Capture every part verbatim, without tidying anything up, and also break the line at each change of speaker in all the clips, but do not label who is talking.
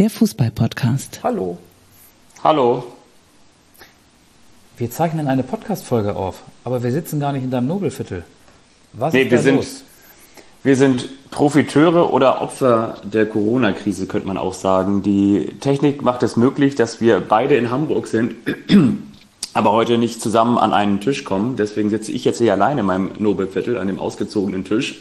der Fußball-Podcast.
Hallo.
Hallo.
Wir zeichnen eine Podcast-Folge auf, aber wir sitzen gar nicht in deinem Nobelviertel. Was
nee,
ist
wir
da
sind,
los?
Wir sind Profiteure oder Opfer der Corona-Krise, könnte man auch sagen. Die Technik macht es möglich, dass wir beide in Hamburg sind, aber heute nicht zusammen an einen Tisch kommen. Deswegen sitze ich jetzt hier alleine in meinem Nobelviertel an dem ausgezogenen Tisch.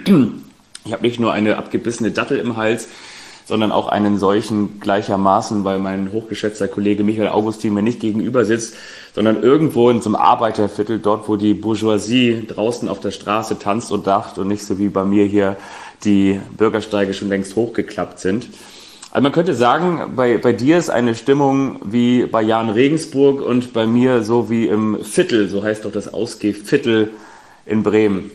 Ich habe nicht nur eine abgebissene Dattel im Hals, sondern auch einen solchen gleichermaßen, weil mein hochgeschätzter Kollege Michael Augustin mir nicht gegenüber sitzt, sondern irgendwo in so einem Arbeiterviertel, dort wo die Bourgeoisie draußen auf der Straße tanzt und lacht und nicht so wie bei mir hier die Bürgersteige schon längst hochgeklappt sind. Also man könnte sagen, bei, bei dir ist eine Stimmung wie bei Jan Regensburg und bei mir so wie im Viertel, so heißt doch das Ausgehviertel in Bremen.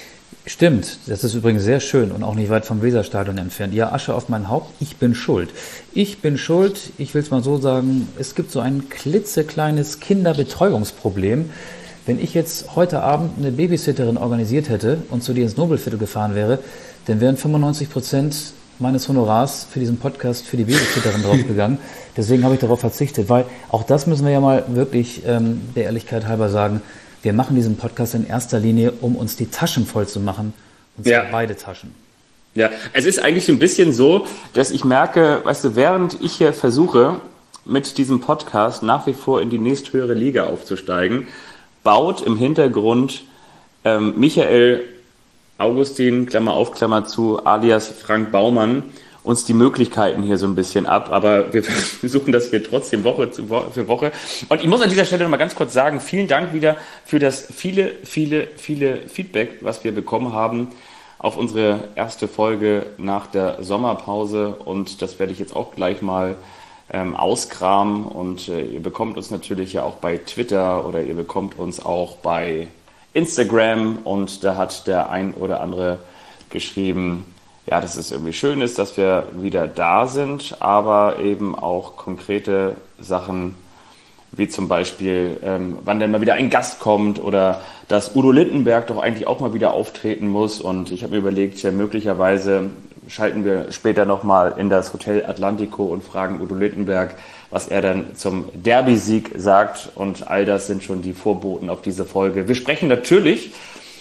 Stimmt, das ist übrigens sehr schön und auch nicht weit vom Weserstadion entfernt. Ja, Asche auf mein Haupt, ich bin schuld. Ich bin schuld, ich will es mal so sagen, es gibt so ein klitzekleines Kinderbetreuungsproblem. Wenn ich jetzt heute Abend eine Babysitterin organisiert hätte und zu dir ins Nobelviertel gefahren wäre, dann wären fünfundneunzig Prozent meines Honorars für diesen Podcast für die Babysitterin draufgegangen. Deswegen habe ich darauf verzichtet, weil auch das müssen wir ja mal wirklich ähm, der Ehrlichkeit halber sagen, wir machen diesen Podcast in erster Linie, um uns die Taschen voll zu machen. Und zwar
ja.
beide Taschen.
Ja, es ist eigentlich so ein bisschen so, dass ich merke, weißt du, während ich hier versuche, mit diesem Podcast nach wie vor in die nächsthöhere Liga aufzusteigen, baut im Hintergrund ähm, Michael Augustin, Klammer auf, Klammer zu, alias Frank Baumann, uns die Möglichkeiten hier so ein bisschen ab, aber wir versuchen das hier trotzdem Woche zu Woche für Woche. Und ich muss an dieser Stelle noch mal ganz kurz sagen, vielen Dank wieder für das viele, viele, viele Feedback, was wir bekommen haben auf unsere erste Folge nach der Sommerpause, und das werde ich jetzt auch gleich mal ähm, auskramen, und äh, ihr bekommt uns natürlich ja auch bei Twitter oder ihr bekommt uns auch bei Instagram, und da hat der ein oder andere geschrieben, ja, dass es irgendwie schön ist, dass wir wieder da sind, aber eben auch konkrete Sachen, wie zum Beispiel, ähm, wann denn mal wieder ein Gast kommt oder dass Udo Lindenberg doch eigentlich auch mal wieder auftreten muss. Und ich habe mir überlegt, ja, möglicherweise schalten wir später nochmal in das Hotel Atlantico und fragen Udo Lindenberg, was er dann zum Derby-Sieg sagt. Und all das sind schon die Vorboten auf diese Folge. Wir sprechen natürlich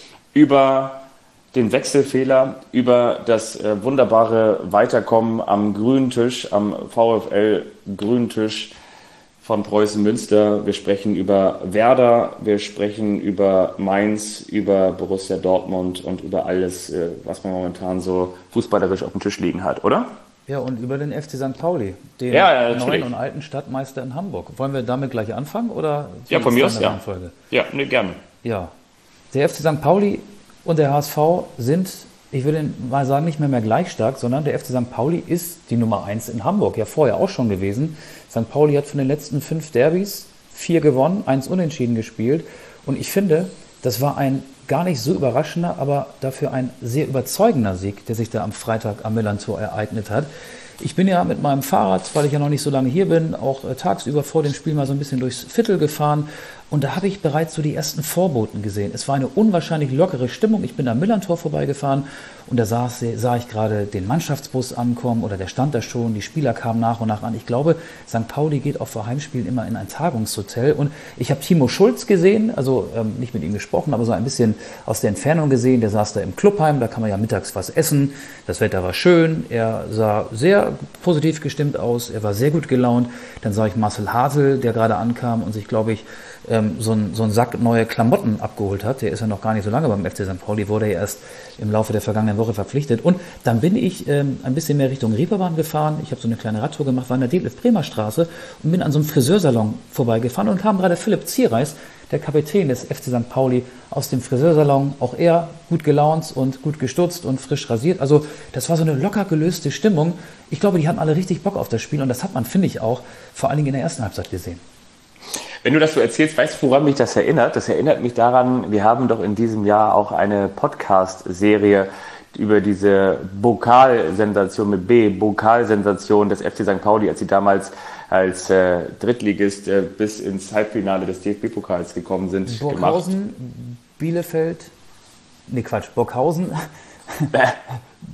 über den Wechselfehler, über das äh, wunderbare Weiterkommen am grünen Tisch, am VfL grünen Tisch von Preußen Münster. Wir sprechen über Werder, wir sprechen über Mainz, über Borussia Dortmund und über alles, äh, was man momentan so fußballerisch auf dem Tisch liegen hat, oder?
Ja, und über den F C Sankt Pauli, den
ja, ja,
neuen und alten Stadtmeister in Hamburg. Wollen wir damit gleich anfangen? Oder
ja, von mir aus, ja.
Reihenfolge?
Ja, ne, gerne.
Ja, der F C Sankt Pauli und der H S V sind, ich würde mal sagen, nicht mehr mehr gleich stark, sondern der F C Sankt Pauli ist die Nummer eins in Hamburg, ja vorher auch schon gewesen. Sankt Pauli hat von den letzten fünf Derbys vier gewonnen, eins unentschieden gespielt. Und ich finde, das war ein gar nicht so überraschender, aber dafür ein sehr überzeugender Sieg, der sich da am Freitag am Millerntor ereignet hat. Ich bin ja mit meinem Fahrrad, weil ich ja noch nicht so lange hier bin, auch äh, tagsüber vor dem Spiel mal so ein bisschen durchs Viertel gefahren. Und da habe ich bereits so die ersten Vorboten gesehen. Es war eine unwahrscheinlich lockere Stimmung. Ich bin am Millerntor vorbeigefahren und da sah, sah ich gerade den Mannschaftsbus ankommen, oder der stand da schon. Die Spieler kamen nach und nach an. Ich glaube, Sankt Pauli geht auch vor Heimspielen immer in ein Tagungshotel. Und ich habe Timo Schulz gesehen, also ähm, nicht mit ihm gesprochen, aber so ein bisschen aus der Entfernung gesehen. Der saß da im Clubheim, da kann man ja mittags was essen. Das Wetter war schön. Er sah sehr positiv gestimmt aus. Er war sehr gut gelaunt. Dann sah ich Marcel Hartl, der gerade ankam und sich, glaube ich, so ein, so ein Sack neue Klamotten abgeholt hat. Der ist ja noch gar nicht so lange beim F C Sankt Pauli, wurde ja erst im Laufe der vergangenen Woche verpflichtet. Und dann bin ich ähm, ein bisschen mehr Richtung Reeperbahn gefahren. Ich habe so eine kleine Radtour gemacht, war in der Detlef-Bremer Straße und bin an so einem Friseursalon vorbeigefahren und kam gerade Philipp Zierreis, der Kapitän des F C Sankt Pauli, aus dem Friseursalon. Auch er gut gelaunt und gut gestutzt und frisch rasiert. Also das war so eine locker gelöste Stimmung. Ich glaube, die hatten alle richtig Bock auf das Spiel und das hat man, finde ich, auch vor allen Dingen in der ersten Halbzeit gesehen.
Wenn du das so erzählst, weißt du, woran mich das erinnert? Das erinnert mich daran, wir haben doch in diesem Jahr auch eine Podcast-Serie über diese Pokalsensation mit B, Pokalsensation des F C Sankt Pauli, als sie damals als äh, Drittligist äh, bis ins Halbfinale des D F B-Pokals gekommen sind.
Burghausen, gemacht. Bielefeld, nee Quatsch, Burghausen,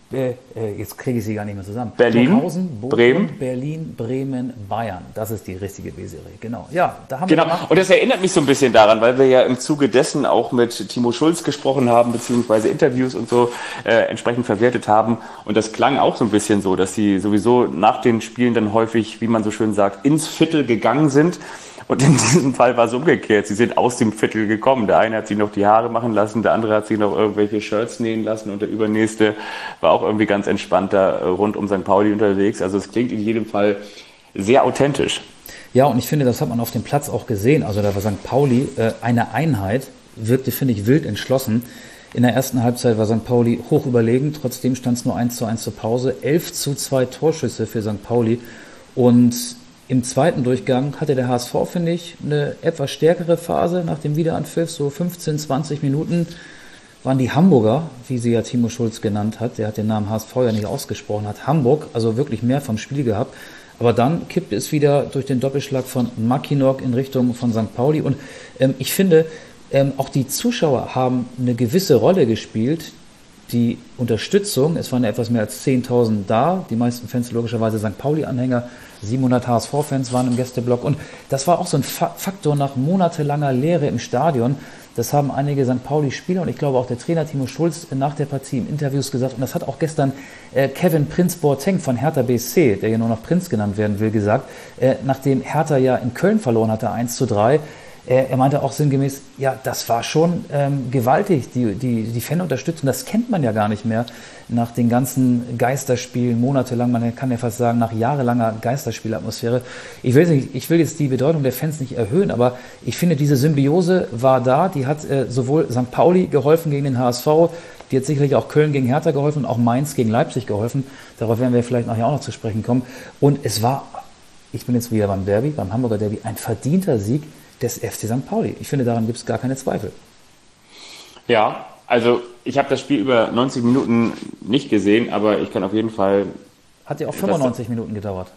Äh, äh, jetzt kriege ich sie gar nicht mehr zusammen.
Berlin,
Burghausen, Bochum,
Bremen.
Berlin, Bremen, Bayern. Das ist die richtige B-Serie, genau. Ja, da haben
genau.
wir gemacht.
Und das erinnert mich so ein bisschen daran, weil wir ja im Zuge dessen auch mit Timo Schulz gesprochen haben, beziehungsweise Interviews und so äh, entsprechend verwertet haben. Und das klang auch so ein bisschen so, dass sie sowieso nach den Spielen dann häufig, wie man so schön sagt, ins Viertel gegangen sind. Und in diesem Fall war es umgekehrt. Sie sind aus dem Viertel gekommen. Der eine hat sich noch die Haare machen lassen, der andere hat sich noch irgendwelche Shirts nähen lassen und der übernächste war auch irgendwie ganz entspannt da rund um Sankt Pauli unterwegs. Also es klingt in jedem Fall sehr authentisch.
Ja, und ich finde, das hat man auf dem Platz auch gesehen. Also da war Sankt Pauli äh, eine Einheit, wirkte, finde ich, wild entschlossen. In der ersten Halbzeit war Sankt Pauli hoch überlegen. Trotzdem stand es nur eins zu eins zur Pause. elf zu zwei Torschüsse für Sankt Pauli. Und im zweiten Durchgang hatte der H S V, finde ich, eine etwas stärkere Phase nach dem Wiederanpfiff. So fünfzehn, zwanzig Minuten waren die Hamburger, wie sie ja Timo Schulz genannt hat. Der hat den Namen H S V ja nicht ausgesprochen, hat Hamburg also wirklich mehr vom Spiel gehabt. Aber dann kippte es wieder durch den Doppelschlag von Mackinock in Richtung von Sankt Pauli. Und ähm, ich finde, ähm, auch die Zuschauer haben eine gewisse Rolle gespielt. Die Unterstützung, es waren ja etwas mehr als zehntausend da, die meisten Fans logischerweise Sankt Pauli-Anhänger, siebenhundert H S V-Fans waren im Gästeblock und das war auch so ein Faktor nach monatelanger Leere im Stadion. Das haben einige Sankt Pauli-Spieler und ich glaube auch der Trainer Timo Schulz nach der Partie im Interviews gesagt und das hat auch gestern äh, Kevin Prinz Boateng von Hertha B S C, der ja nur noch Prinz genannt werden will, gesagt, äh, nachdem Hertha ja in Köln verloren hatte, eins zu drei, er meinte auch sinngemäß, ja, das war schon ähm, gewaltig, die, die, die Fanunterstützung, das kennt man ja gar nicht mehr nach den ganzen Geisterspielen, monatelang, man kann ja fast sagen, nach jahrelanger Geisterspielatmosphäre. Ich will, nicht, ich will jetzt die Bedeutung der Fans nicht erhöhen, aber ich finde, diese Symbiose war da, die hat äh, sowohl Sankt Pauli geholfen gegen den H S V, die hat sicherlich auch Köln gegen Hertha geholfen und auch Mainz gegen Leipzig geholfen, darauf werden wir vielleicht nachher auch noch zu sprechen kommen. Und es war, ich bin jetzt wieder beim Derby, beim Hamburger Derby, ein verdienter Sieg des F C Sankt Pauli. Ich finde, daran gibt es gar keine Zweifel.
Ja, also ich habe das Spiel über neunzig Minuten nicht gesehen, aber ich kann auf jeden Fall...
Hat ja auch fünfundneunzig Minuten gedauert.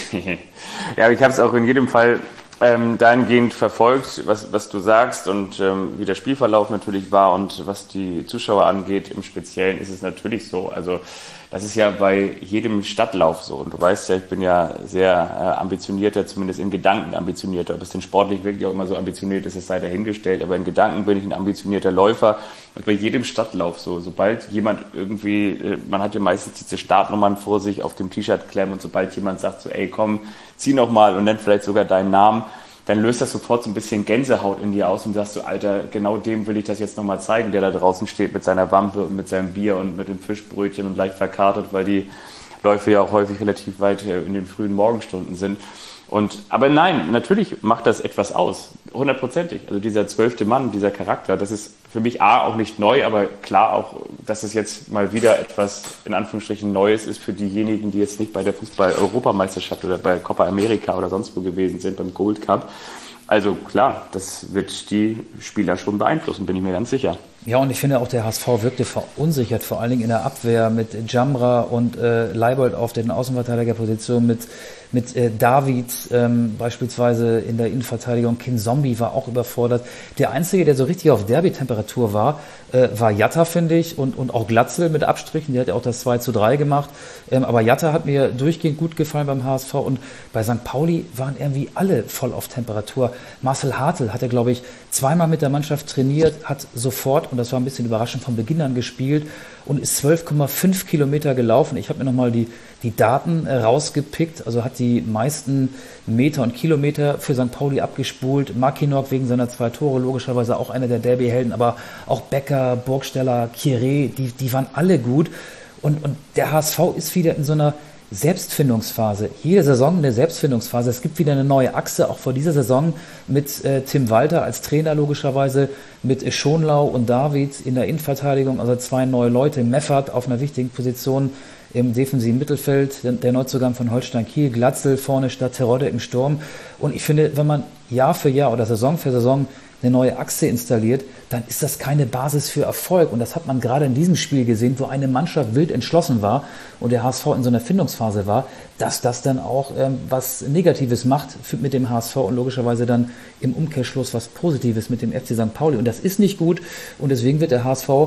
Ja, ich habe es auch in jedem Fall ähm, dahingehend verfolgt, was, was du sagst und ähm, wie der Spielverlauf natürlich war und was die Zuschauer angeht. Im Speziellen ist es natürlich so, also das ist ja bei jedem Stadtlauf so. Und du weißt ja, ich bin ja sehr äh, ambitionierter, zumindest in Gedanken ambitionierter. Ob es denn sportlich wirklich auch immer so ambitioniert ist, es sei dahingestellt. Aber in Gedanken bin ich ein ambitionierter Läufer. Und bei jedem Stadtlauf so. Sobald jemand irgendwie, äh, man hat ja meistens diese Startnummern vor sich auf dem T-Shirt klemmen und sobald jemand sagt so, ey komm, zieh noch mal und nennt vielleicht sogar deinen Namen, dann löst das sofort so ein bisschen Gänsehaut in dir aus und sagst du, Alter, genau dem will ich das jetzt nochmal zeigen, der da draußen steht mit seiner Wampe und mit seinem Bier und mit dem Fischbrötchen und leicht verkartet, weil die Läufe ja auch häufig relativ weit in den frühen Morgenstunden sind. Und, aber nein, natürlich macht das etwas aus, hundertprozentig. Also dieser zwölfte Mann, dieser Charakter, das ist für mich A, auch nicht neu, aber klar auch, dass es jetzt mal wieder etwas in Anführungsstrichen Neues ist für diejenigen, die jetzt nicht bei der Fußball-Europameisterschaft oder bei Copa America oder sonst wo gewesen sind, beim Gold Cup. Also klar, das wird die Spieler schon beeinflussen, bin ich mir ganz sicher.
Ja, und ich finde auch, der H S V wirkte verunsichert, vor allen Dingen in der Abwehr mit Jamra und äh, Leibold auf den Außenverteidigerpositionen, mit, mit äh, David ähm, beispielsweise in der Innenverteidigung. Kin Zombie war auch überfordert. Der Einzige, der so richtig auf Derby-Temperatur war, äh, war Jatta, finde ich, und, und auch Glatzel mit Abstrichen. Der hat ja auch das zwei zu drei gemacht. Ähm, aber Jatta hat mir durchgehend gut gefallen beim H S V und bei Sankt Pauli waren irgendwie alle voll auf Temperatur. Marcel Hartl hat er, glaube ich, zweimal mit der Mannschaft trainiert, hat sofort, und das war ein bisschen überraschend, von Beginn an gespielt und ist zwölf Komma fünf Kilometer gelaufen. Ich habe mir nochmal die, die Daten äh, rausgepickt, also hat die meisten Meter und Kilometer für Sankt Pauli abgespult. Mackinock wegen seiner zwei Tore, logischerweise auch einer der Derby-Helden, aber auch Becker, Burgsteller, Kiré, die, die waren alle gut. Und, und der H S V ist wieder in so einer Selbstfindungsphase. Jede Saison eine Selbstfindungsphase. Es gibt wieder eine neue Achse, auch vor dieser Saison mit äh, Tim Walter als Trainer logischerweise, mit Schonlau und David in der Innenverteidigung, also zwei neue Leute. Meffert auf einer wichtigen Position im defensiven Mittelfeld, der, der Neuzugang von Holstein Kiel, Glatzel vorne statt Terodde im Sturm. Und ich finde, wenn man Jahr für Jahr oder Saison für Saison eine neue Achse installiert, dann ist das keine Basis für Erfolg. Und das hat man gerade in diesem Spiel gesehen, wo eine Mannschaft wild entschlossen war und der H S V in so einer Findungsphase war, dass das dann auch ähm, was Negatives macht für, mit dem H S V und logischerweise dann im Umkehrschluss was Positives mit dem F C Sankt Pauli. Und das ist nicht gut und deswegen wird der H S V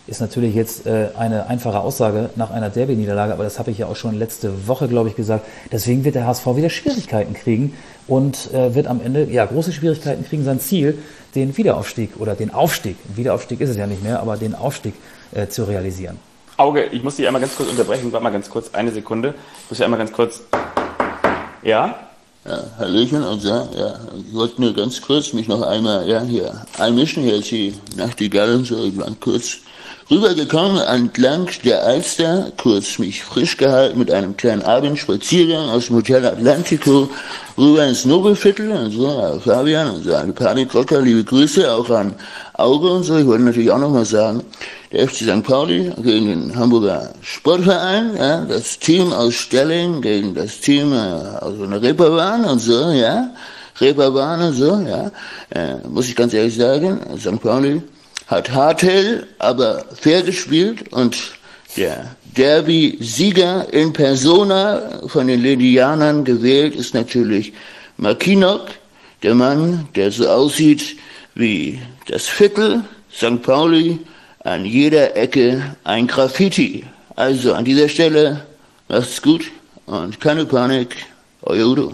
ist natürlich jetzt äh, eine einfache Aussage nach einer Derby-Niederlage, aber das habe ich ja auch schon letzte Woche, glaube ich, gesagt. Deswegen wird der H S V wieder Schwierigkeiten kriegen und äh, wird am Ende ja große Schwierigkeiten kriegen, sein Ziel, den Wiederaufstieg oder den Aufstieg, Wiederaufstieg ist es ja nicht mehr, aber den Aufstieg äh, zu realisieren.
Auge, ich muss dich einmal ganz kurz unterbrechen, warte mal ganz kurz, eine Sekunde. Ich muss ja einmal ganz kurz, ja?
Ja, Hallöchen und so, ja, ich wollte nur ganz kurz mich noch einmal, ja, hier einmischen, hier ist die Nachtigall und so, ich war kurz rübergekommen entlang der Alster, kurz mich frisch gehalten mit einem kleinen Abendspaziergang aus dem Hotel Atlantico rüber ins Nobelviertel und so, ja, Fabian und so, eine Panikrocker, liebe Grüße auch an Auge und so. Ich wollte natürlich auch noch mal sagen, der F C Sankt Pauli gegen den Hamburger Sportverein, ja, das Team aus Stelling gegen das Team äh, aus einer Reeperbahn und so, ja, Reeperbahn und so, ja, äh, muss ich ganz ehrlich sagen, Sankt Pauli hat hardhell, aber fair gespielt und der Derby-Sieger in Persona von den Ledianern gewählt ist natürlich Mackinock, der Mann, der so aussieht wie das Viertel Sankt Pauli, an jeder Ecke ein Graffiti. Also an dieser Stelle macht's gut und keine Panik, euer Udo.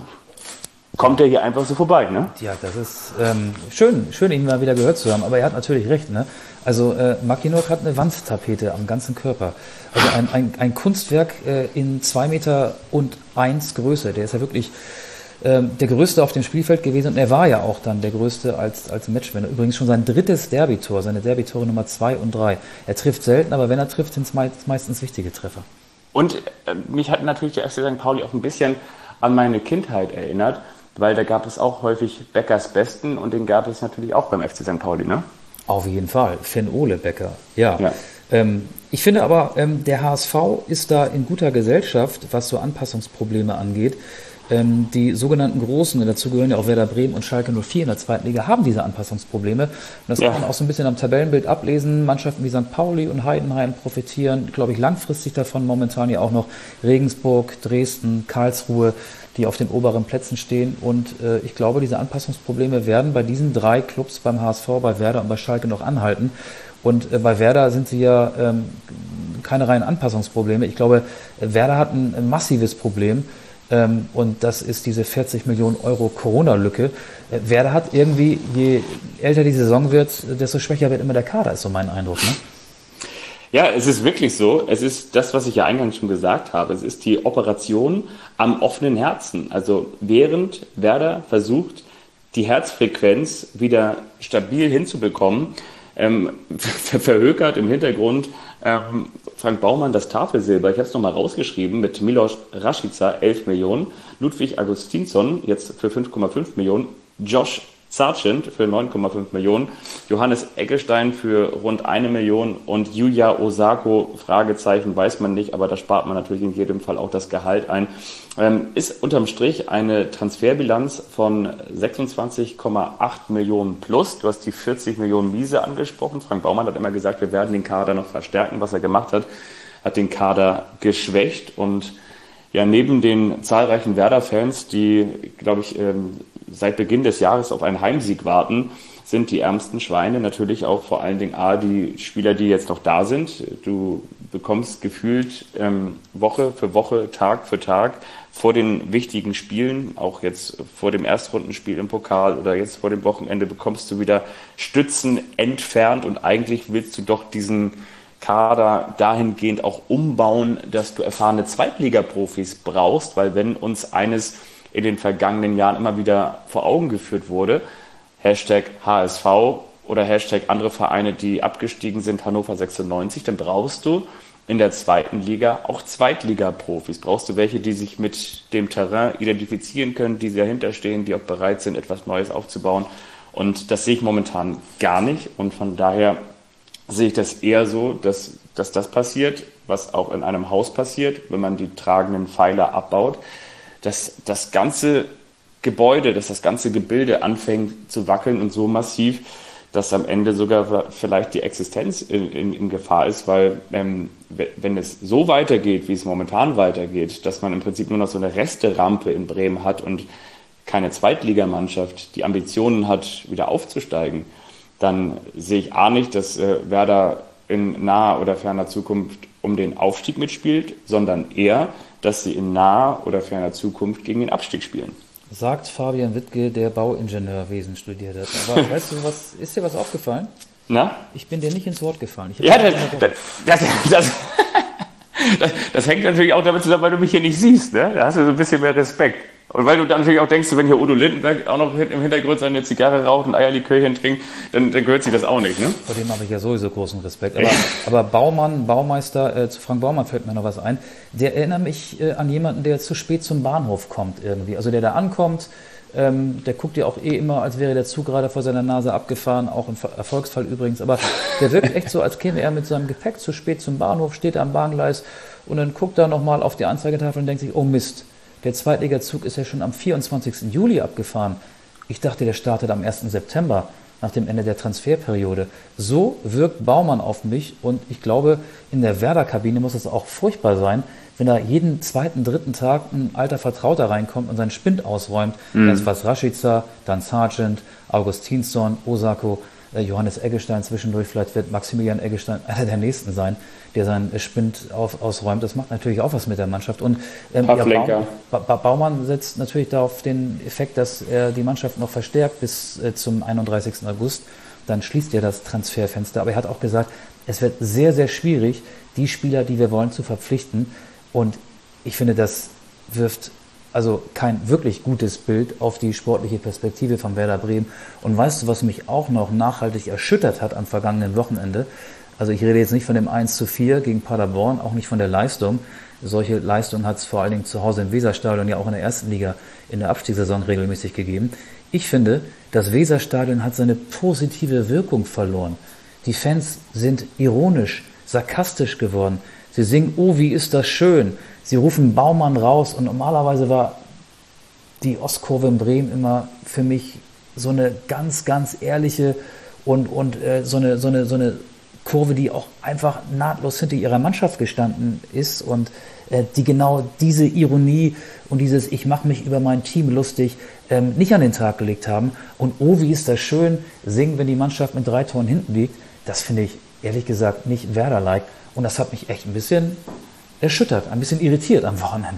Kommt er hier einfach so vorbei, ne?
Ja, das ist ähm, schön, schön, ihn mal wieder gehört zu haben, aber er hat natürlich recht, ne? Also äh, Mackinock hat eine Wandtapete am ganzen Körper. Also ein, ein, ein Kunstwerk äh, in zwei Meter und eins Größe. Der ist ja wirklich ähm, der Größte auf dem Spielfeld gewesen und er war ja auch dann der Größte als, als Matchwinner. Übrigens schon sein drittes Derby-Tor, seine Derby-Tore Nummer zwei und drei. Er trifft selten, aber wenn er trifft, sind es meist, meistens wichtige Treffer.
Und äh, mich hat natürlich der F C Sankt Pauli auch ein bisschen an meine Kindheit erinnert, weil da gab es auch häufig Beckers Besten und den gab es natürlich auch beim F C Sankt Pauli, ne?
Auf jeden Fall, Finn-Ole Becker, ja.
ja.
Ähm, ich finde aber, ähm, der H S V ist da in guter Gesellschaft, was so Anpassungsprobleme angeht. Ähm, die sogenannten Großen, und dazu gehören ja auch Werder Bremen und Schalke null vier in der zweiten Liga, haben diese Anpassungsprobleme. Und das ja. kann man auch so ein bisschen am Tabellenbild ablesen. Mannschaften wie Sankt Pauli und Heidenheim profitieren, glaube ich, langfristig davon. Momentan ja auch noch Regensburg, Dresden, Karlsruhe, die auf den oberen Plätzen stehen. Und äh, ich glaube, diese Anpassungsprobleme werden bei diesen drei Clubs, beim H S V, bei Werder und bei Schalke, noch anhalten. Und äh, bei Werder sind sie ja ähm, keine reinen Anpassungsprobleme. Ich glaube, Werder hat ein, ein massives Problem. Ähm, und das ist diese vierzig Millionen Euro Corona-Lücke. Äh, Werder hat irgendwie, je älter die Saison wird, desto schwächer wird immer der Kader, ist so mein Eindruck, ne?
Ja, es ist wirklich so. Es ist das, was ich ja eingangs schon gesagt habe. Es ist die Operation am offenen Herzen. Also während Werder versucht, die Herzfrequenz wieder stabil hinzubekommen, ähm, ver verhökert im Hintergrund ähm, Frank Baumann das Tafelsilber. Ich habe es nochmal rausgeschrieben mit Milos Rashica elf Millionen, Ludwig Augustinsson jetzt für fünf Komma fünf Millionen, Josh Sargent für neun Komma fünf Millionen, Johannes Eggestein für rund eine Million und Yuya Osako, Fragezeichen, weiß man nicht, aber da spart man natürlich in jedem Fall auch das Gehalt ein. Ähm, ist unterm Strich eine Transferbilanz von sechsundzwanzig Komma acht Millionen plus. Du hast die vierzig Millionen Miese angesprochen. Frank Baumann hat immer gesagt, wir werden den Kader noch verstärken. Was er gemacht hat, hat den Kader geschwächt und ja, neben den zahlreichen Werder-Fans, die, glaube ich, ähm, seit Beginn des Jahres auf einen Heimsieg warten, sind die ärmsten Schweine natürlich auch vor allen Dingen A, die Spieler, die jetzt noch da sind. Du bekommst gefühlt ähm, Woche für Woche, Tag für Tag vor den wichtigen Spielen, auch jetzt vor dem Erstrundenspiel im Pokal oder jetzt vor dem Wochenende, bekommst du wieder Stützen entfernt und eigentlich willst du doch diesen Kader dahingehend auch umbauen, dass du erfahrene Zweitligaprofis brauchst, weil wenn uns eines in den vergangenen Jahren immer wieder vor Augen geführt wurde, Hashtag H S V oder Hashtag andere Vereine, die abgestiegen sind, Hannover sechsundneunzig, dann brauchst du in der zweiten Liga auch Zweitligaprofis. Brauchst du welche, die sich mit dem Terrain identifizieren können, die dahinter stehen, die auch bereit sind, etwas Neues aufzubauen. Und das sehe ich momentan gar nicht. Und von daher sehe ich das eher so, dass, dass das passiert, was auch in einem Haus passiert, wenn man die tragenden Pfeiler abbaut, dass das ganze Gebäude, dass das ganze Gebilde anfängt zu wackeln und so massiv, dass am Ende sogar vielleicht die Existenz in, in, in Gefahr ist, weil ähm, wenn es so weitergeht, wie es momentan weitergeht, dass man im Prinzip nur noch so eine Resterampe in Bremen hat und keine Zweitligamannschaft die Ambitionen hat, wieder aufzusteigen, dann sehe ich A nicht, dass äh, Werder in naher oder ferner Zukunft um den Aufstieg mitspielt, sondern eher, dass sie in naher oder ferner Zukunft gegen den Abstieg spielen.
Sagt Fabian Wittke, der Bauingenieurwesen studiert hat. Aber weißt du, was, ist dir was aufgefallen?
Na?
Ich bin dir nicht ins Wort gefallen. Ich
ja, das, das, das, das, das, das hängt natürlich auch damit zusammen, weil du mich hier nicht siehst. Ne? Da hast du so ein bisschen mehr Respekt. Und weil du dann natürlich auch denkst, wenn hier Udo Lindenberg auch noch im Hintergrund seine Zigarre raucht und Eierlikörchen trinkt, dann, dann gehört sich das auch nicht. Ne?
Vor dem habe ich ja sowieso großen Respekt. Aber, aber Baumann, Baumeister, äh, zu Frank Baumann fällt mir noch was ein. Der erinnert mich äh, an jemanden, der zu spät zum Bahnhof kommt irgendwie. Also der da ankommt, ähm, der guckt ja auch eh immer, als wäre der Zug gerade vor seiner Nase abgefahren, auch im Erfolgsfall übrigens. Aber der wirkt echt so, als käme er mit seinem Gepäck zu spät zum Bahnhof, steht am Bahngleis und dann guckt er nochmal auf die Anzeigetafel und denkt sich, oh Mist. Der Zweitligazug ist ja schon am vierundzwanzigsten Juli abgefahren. Ich dachte, der startet am ersten September, nach dem Ende der Transferperiode. So wirkt Baumann auf mich und ich glaube, in der Werder-Kabine muss es auch furchtbar sein, wenn da jeden zweiten, dritten Tag ein alter Vertrauter reinkommt und seinen Spind ausräumt. Mhm. Erst was Rashica, dann Sargent, Augustinsson, Osako, Johannes Eggestein zwischendurch, vielleicht wird Maximilian Eggestein einer der Nächsten sein, der seinen Spind auf, ausräumt. Das macht natürlich auch was mit der Mannschaft. Und ähm, ja, Baum, ba- Baumann setzt natürlich darauf den Effekt, dass er die Mannschaft noch verstärkt bis äh, zum einunddreißigsten August. Dann schließt er das Transferfenster. Aber er hat auch gesagt, es wird sehr, sehr schwierig, die Spieler, die wir wollen, zu verpflichten. Und ich finde, das wirft also kein wirklich gutes Bild auf die sportliche Perspektive von Werder Bremen. Und weißt du, was mich auch noch nachhaltig erschüttert hat am vergangenen Wochenende? Also ich rede jetzt nicht von dem eins zu vier gegen Paderborn, auch nicht von der Leistung. Solche Leistung hat es vor allen Dingen zu Hause im Weserstadion ja auch in der ersten Liga in der Abstiegssaison regelmäßig gegeben. Ich finde, das Weserstadion hat seine positive Wirkung verloren. Die Fans sind ironisch, sarkastisch geworden. Sie singen, oh, wie ist das schön. Sie rufen Baumann raus und normalerweise war die Ostkurve in Bremen immer für mich so eine ganz, ganz ehrliche und, und äh, so, eine, so, eine, so eine Kurve, die auch einfach nahtlos hinter ihrer Mannschaft gestanden ist und äh, die genau diese Ironie und dieses Ich mache mich über mein Team lustig ähm, nicht an den Tag gelegt haben. Und oh, wie ist das schön, singen, wenn die Mannschaft mit drei Toren hinten liegt. Das finde ich ehrlich gesagt nicht Werder-like und das hat mich echt ein bisschen erschüttert, ein bisschen irritiert am Wochenende.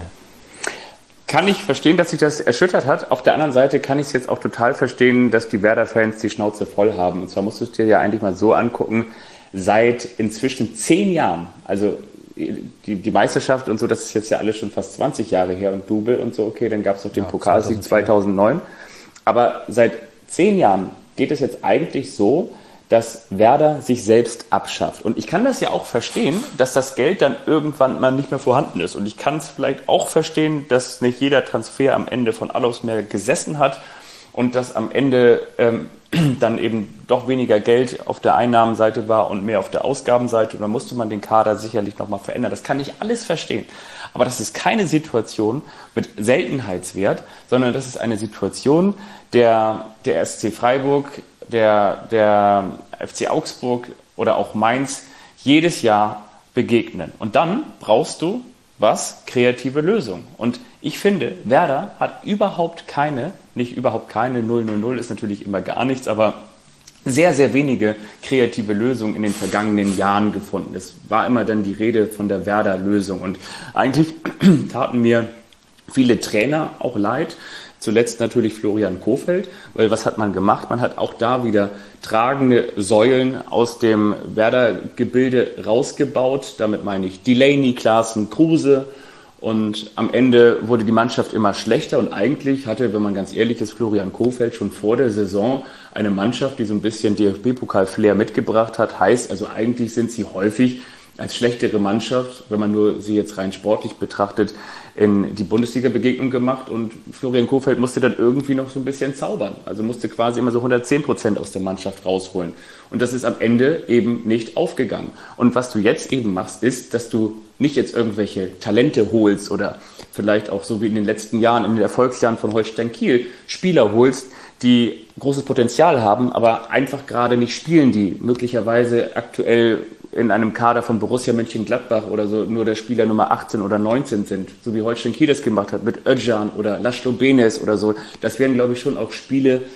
Kann ich verstehen, dass sich das erschüttert hat. Auf der anderen Seite kann ich es jetzt auch total verstehen, dass die Werder-Fans die Schnauze voll haben. Und zwar musst du es dir ja eigentlich mal so angucken, seit inzwischen zehn Jahren, also die, die Meisterschaft und so, das ist jetzt ja alles schon fast zwanzig Jahre her und Double und so, okay, dann gab es noch den ja, Pokalsieg zweitausendneun. Aber seit zehn Jahren geht es jetzt eigentlich so, dass Werder sich selbst abschafft. Und ich kann das ja auch verstehen, dass das Geld dann irgendwann mal nicht mehr vorhanden ist. Und ich kann es vielleicht auch verstehen, dass nicht jeder Transfer am Ende von Allos mehr gesessen hat und dass am Ende ähm, dann eben doch weniger Geld auf der Einnahmenseite war und mehr auf der Ausgabenseite. Und dann musste man den Kader sicherlich nochmal verändern. Das kann ich alles verstehen. Aber das ist keine Situation mit Seltenheitswert, sondern das ist eine Situation, der der S C Freiburg, der, der F C Augsburg oder auch Mainz jedes Jahr begegnen. Und dann brauchst du was? Kreative Lösungen. Und ich finde, Werder hat überhaupt keine, nicht überhaupt keine, null null null ist natürlich immer gar nichts, aber sehr, sehr wenige kreative Lösungen in den vergangenen Jahren gefunden. Es war immer dann die Rede von der Werder-Lösung. Und eigentlich taten mir viele Trainer auch leid, zuletzt natürlich Florian Kohfeldt, weil was hat man gemacht? Man hat auch da wieder tragende Säulen aus dem Werder-Gebilde rausgebaut. Damit meine ich Delaney, Klaassen, Kruse. Und am Ende wurde die Mannschaft immer schlechter. Und eigentlich hatte, wenn man ganz ehrlich ist, Florian Kohfeldt schon vor der Saison eine Mannschaft, die so ein bisschen D F B-Pokal-Flair mitgebracht hat. Heißt, also eigentlich sind sie häufig als schlechtere Mannschaft, wenn man nur sie jetzt rein sportlich betrachtet, in die Bundesliga-Begegnung gemacht und Florian Kohfeldt musste dann irgendwie noch so ein bisschen zaubern. Also musste quasi immer so hundertzehn Prozent aus der Mannschaft rausholen. Und das ist am Ende eben nicht aufgegangen. Und was du jetzt eben machst, ist, dass du nicht jetzt irgendwelche Talente holst oder vielleicht auch so wie in den letzten Jahren, in den Erfolgsjahren von Holstein Kiel, Spieler holst, die großes Potenzial haben, aber einfach gerade nicht spielen, die möglicherweise aktuell in einem Kader von Borussia Mönchengladbach oder so nur der Spieler Nummer achtzehn oder neunzehn sind, so wie Holstein Kiel das gemacht hat mit Özcan oder Laszlo Benes oder so. Das wären, glaube ich, schon auch Spiele,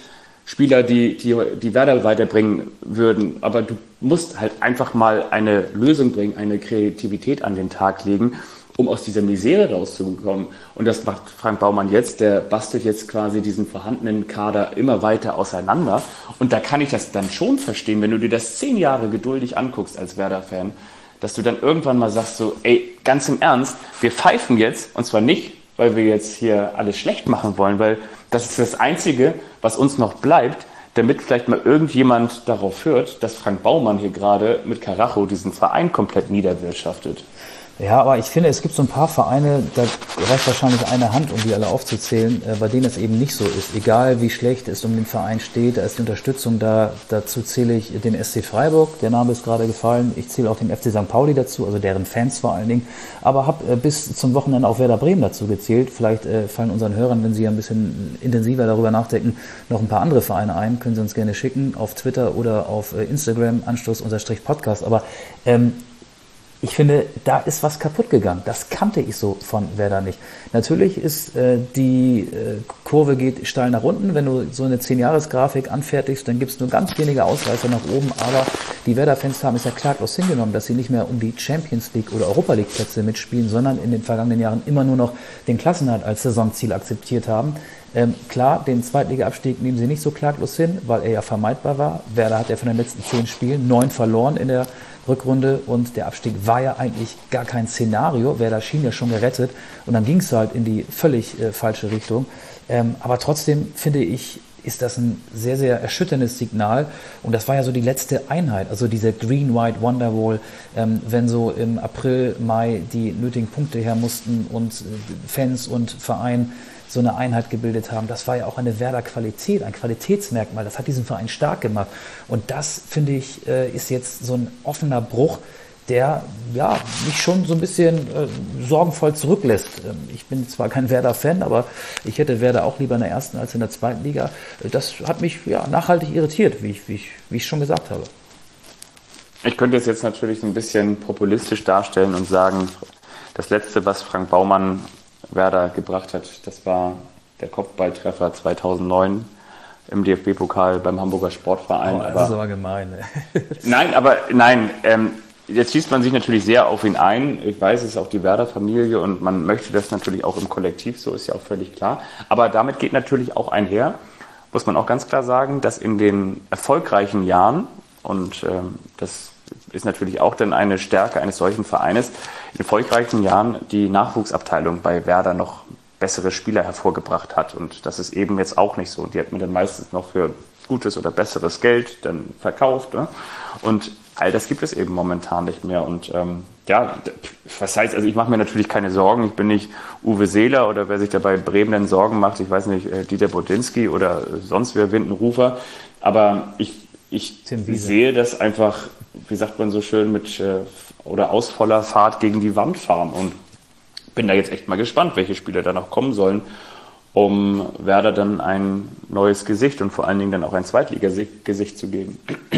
Spieler, die, die, die Werder weiterbringen würden. Aber du musst halt einfach mal eine Lösung bringen, eine Kreativität an den Tag legen, um aus dieser Misere rauszukommen. Und das macht Frank Baumann jetzt. Der bastelt jetzt quasi diesen vorhandenen Kader immer weiter auseinander. Und da kann ich das dann schon verstehen, wenn du dir das zehn Jahre geduldig anguckst als Werder-Fan, dass du dann irgendwann mal sagst so, ey, ganz im Ernst, wir pfeifen jetzt, und zwar nicht, weil wir jetzt hier alles schlecht machen wollen, weil das ist das Einzige, was uns noch bleibt, damit vielleicht mal irgendjemand darauf hört, dass Frank Baumann hier gerade mit Karacho diesen Verein komplett niederwirtschaftet.
Ja, aber ich finde, es gibt so ein paar Vereine, da reicht wahrscheinlich eine Hand, um die alle aufzuzählen, äh, bei denen es eben nicht so ist. Egal wie schlecht es um den Verein steht, da ist die Unterstützung da. Dazu zähle ich den S C Freiburg, der Name ist gerade gefallen. Ich zähle auch den F C Sankt Pauli dazu, also deren Fans vor allen Dingen. Aber habe äh, bis zum Wochenende auch Werder Bremen dazu gezählt. Vielleicht äh, fallen unseren Hörern, wenn sie ein bisschen intensiver darüber nachdenken, noch ein paar andere Vereine ein. Können sie uns gerne schicken auf Twitter oder auf äh, Instagram, Anstoß-Podcast. Aber ähm, ich finde, da ist was kaputt gegangen. Das kannte ich so von Werder nicht. Natürlich ist äh, die äh, Kurve geht steil nach unten. Wenn du so eine zehn-Jahres-Grafik anfertigst, dann gibt es nur ganz wenige Ausreißer nach oben. Aber die Werder-Fans haben es ja klaglos hingenommen, dass sie nicht mehr um die Champions League oder Europa League Plätze mitspielen, sondern in den vergangenen Jahren immer nur noch den Klassenerhalt als Saisonziel akzeptiert haben. Ähm, klar, den Zweitliga-Abstieg nehmen sie nicht so klaglos hin, weil er ja vermeidbar war. Werder hat ja von den letzten zehn Spielen neun verloren in der Rückrunde und der Abstieg war ja eigentlich gar kein Szenario. Werder schien ja schon gerettet und dann ging es halt in die völlig äh, falsche Richtung. Ähm, aber trotzdem finde ich, ist das ein sehr, sehr erschütterndes Signal und das war ja so die letzte Einheit, also diese Green-White Wonderwall, ähm, wenn so im April, Mai die nötigen Punkte her mussten und äh, Fans und Verein so eine Einheit gebildet haben. Das war ja auch eine Werder-Qualität, ein Qualitätsmerkmal. Das hat diesen Verein stark gemacht. Und das, finde ich, ist jetzt so ein offener Bruch, der ja, mich schon so ein bisschen äh, sorgenvoll zurücklässt. Ich bin zwar kein Werder-Fan, aber ich hätte Werder auch lieber in der ersten als in der zweiten Liga. Das hat mich ja, nachhaltig irritiert, wie ich, wie, ich, wie ich schon gesagt habe.
Ich könnte es jetzt natürlich ein bisschen populistisch darstellen und sagen, das Letzte, was Frank Baumann Werder gebracht hat, das war der Kopfballtreffer zweitausendneun im D F B-Pokal beim Hamburger Sportverein.
Oh, das
aber,
ist aber gemein.
nein, aber nein, ähm, jetzt schießt man sich natürlich sehr auf ihn ein. Ich weiß, es ist auch die Werder-Familie und man möchte das natürlich auch im Kollektiv, so ist ja auch völlig klar. Aber damit geht natürlich auch einher, muss man auch ganz klar sagen, dass in den erfolgreichen Jahren, und ähm, das ist natürlich auch dann eine Stärke eines solchen Vereines, in erfolgreichen Jahren die Nachwuchsabteilung bei Werder noch bessere Spieler hervorgebracht hat. Und das ist eben jetzt auch nicht so. Die hat man dann meistens noch für gutes oder besseres Geld dann verkauft. Ne? Und all das gibt es eben momentan nicht mehr. Und ähm, ja, was heißt, also ich mache mir natürlich keine Sorgen. Ich bin nicht Uwe Seeler oder wer sich da bei Bremen dann Sorgen macht, ich weiß nicht, Dieter Bodinski oder sonst wer, Windenrufer. Aber ich, ich sehe das einfach, wie sagt man so schön, mit äh, oder aus voller Fahrt gegen die Wand fahren und bin da jetzt echt mal gespannt, welche Spieler da noch kommen sollen, um Werder dann ein neues Gesicht und vor allen Dingen dann auch ein Zweitligagesicht zu geben.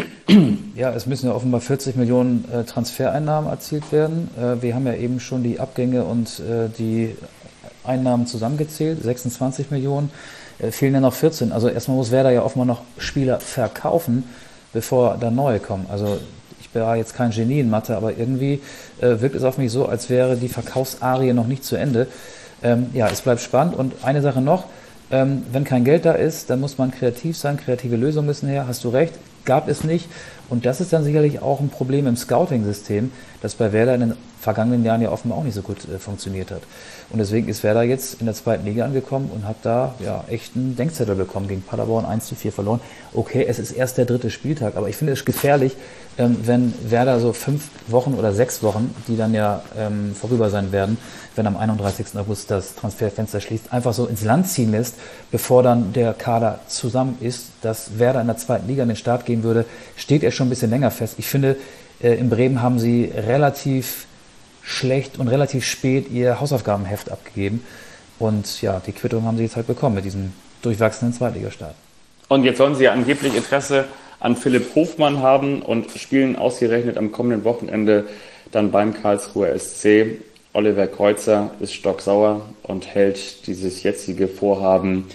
Ja, es müssen ja offenbar vierzig Millionen äh, Transfereinnahmen erzielt werden. Äh, wir haben ja eben schon die Abgänge und äh, die Einnahmen zusammengezählt, sechsundzwanzig Millionen, äh, fehlen ja noch vierzehn. Also erstmal muss Werder ja offenbar noch Spieler verkaufen, bevor da neue kommen. Also ich war jetzt kein Genie in Mathe, aber irgendwie äh, wirkt es auf mich so, als wäre die Verkaufsarie noch nicht zu Ende. Ähm, ja, es bleibt spannend. Und eine Sache noch, ähm, wenn kein Geld da ist, dann muss man kreativ sein, kreative Lösungen müssen her, hast du recht, gab es nicht. Und das ist dann sicherlich auch ein Problem im Scouting-System, das bei Werder in den vergangenen Jahren ja offenbar auch nicht so gut äh, funktioniert hat. Und deswegen ist Werder jetzt in der zweiten Liga angekommen und hat da ja echt einen Denkzettel bekommen, gegen Paderborn eins zu vier verloren. Okay, es ist erst der dritte Spieltag, aber ich finde es gefährlich, ähm, wenn Werder so fünf Wochen oder sechs Wochen, die dann ja ähm, vorüber sein werden, wenn am einunddreißigsten August das Transferfenster schließt, einfach so ins Land ziehen lässt, bevor dann der Kader zusammen ist, dass Werder in der zweiten Liga an den Start gehen würde, steht er schon ein bisschen länger fest. Ich finde, äh, in Bremen haben sie relativ schlecht und relativ spät ihr Hausaufgabenheft abgegeben. Und ja, die Quittung haben sie jetzt halt bekommen mit diesem durchwachsenen Zweitligastart.
Und jetzt sollen sie ja angeblich Interesse an Philipp Hofmann haben und spielen ausgerechnet am kommenden Wochenende dann beim Karlsruher S C. Oliver Kreuzer ist stocksauer und hält dieses jetzige Vorhaben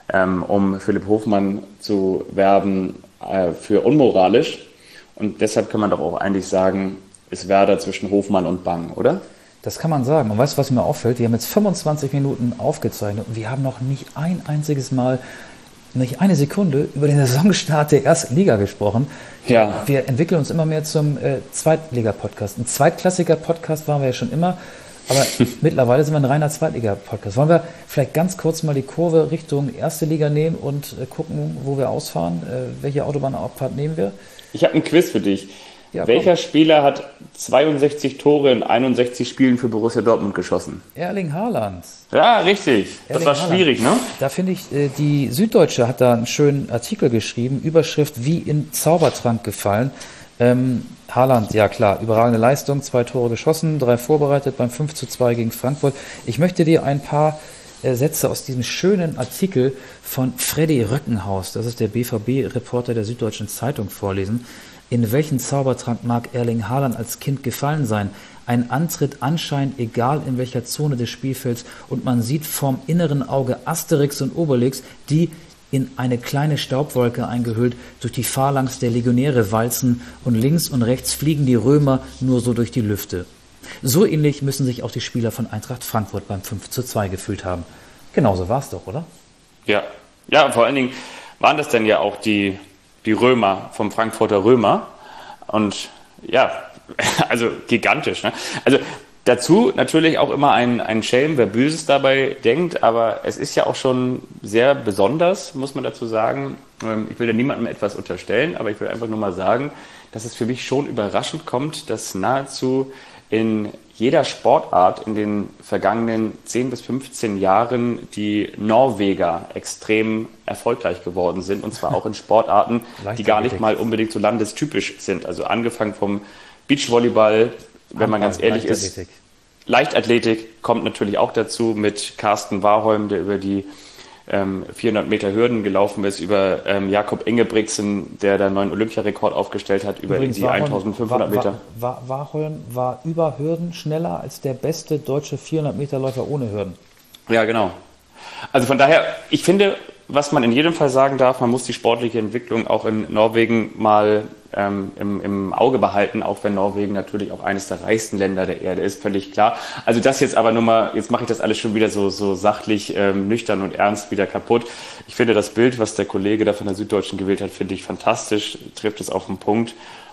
ähm, um Philipp Hofmann zu werben äh, für unmoralisch. Und deshalb kann man doch auch eigentlich sagen, ist Werder zwischen Hofmann und Bang, oder?
Das kann man sagen. Und weißt du, was mir auffällt? Wir haben jetzt fünfundzwanzig Minuten aufgezeichnet und wir haben noch nicht ein einziges Mal, nicht eine Sekunde über den Saisonstart der ersten Liga gesprochen.
Ja.
Wir entwickeln uns immer mehr zum äh, Zweitliga-Podcast. Ein Zweitklassiker-Podcast waren wir ja schon immer, aber mittlerweile sind wir ein reiner Zweitliga-Podcast. Wollen wir vielleicht ganz kurz mal die Kurve Richtung erste Liga nehmen und äh, gucken, wo wir ausfahren? Äh, welche Autobahnabfahrt nehmen wir?
Ich habe ein Quiz für dich.
Ja,
Welcher
komm.
Spieler hat zweiundsechzig Tore in einundsechzig Spielen für Borussia Dortmund geschossen?
Erling Haaland.
Ja, richtig. Das
Erling
war
Haaland.
schwierig, ne?
Da finde ich, äh, die Süddeutsche hat da einen schönen Artikel geschrieben, Überschrift wie in Zaubertrank gefallen. Ähm, Haaland, ja klar, überragende Leistung, zwei Tore geschossen, drei vorbereitet beim fünf zu zwei gegen Frankfurt. Ich möchte dir ein paar äh, Sätze aus diesem schönen Artikel von Freddy Röckenhaus, das ist der B V B-Reporter der Süddeutschen Zeitung, vorlesen. In welchen Zaubertrank mag Erling Haaland als Kind gefallen sein? Ein Antritt anscheinend egal in welcher Zone des Spielfelds und man sieht vorm inneren Auge Asterix und Obelix, die in eine kleine Staubwolke eingehüllt durch die Phalanx der Legionäre walzen und links und rechts fliegen die Römer nur so durch die Lüfte. So ähnlich müssen sich auch die Spieler von Eintracht Frankfurt beim fünf zu zwei gefühlt haben. Genauso war es doch, oder?
Ja. Ja, vor allen Dingen waren das dann ja auch die die Römer vom Frankfurter Römer und ja, also gigantisch. Ne? Also dazu natürlich auch immer ein, ein Schelm, wer Böses dabei denkt, aber es ist ja auch schon sehr besonders, muss man dazu sagen. Ich will da niemandem etwas unterstellen, aber ich will einfach nur mal sagen, dass es für mich schon überraschend kommt, dass nahezu in jeder Sportart in den vergangenen zehn bis fünfzehn Jahren die Norweger extrem erfolgreich geworden sind. Und zwar auch in Sportarten, die gar nicht mal unbedingt so landestypisch sind. Also angefangen vom Beachvolleyball, wenn man ganz ehrlich ist. Leichtathletik kommt natürlich auch dazu mit Carsten Warholm, der über die ähm, vierhundert Meter Hürden gelaufen ist, über ähm, Jakob Ingebrigtsen, der da einen neuen Olympiarekord aufgestellt hat, über
Übrigens,
die
Warholm,
eintausendfünfhundert Meter.
War, war, Warholm war über Hürden schneller als der beste deutsche vierhundert Meter Läufer ohne Hürden.
Ja, genau. Also von daher, ich finde, was man in jedem Fall sagen darf, man muss die sportliche Entwicklung auch in Norwegen mal ähm, im, im Auge behalten, auch wenn Norwegen natürlich auch eines der reichsten Länder der Erde ist, völlig klar. Also das jetzt aber nur mal, jetzt mache ich das alles schon wieder so, so sachlich, ähm, nüchtern und ernst wieder kaputt. Ich finde das Bild, was der Kollege da von der Süddeutschen gewählt hat, finde ich fantastisch, trifft es auf den Punkt.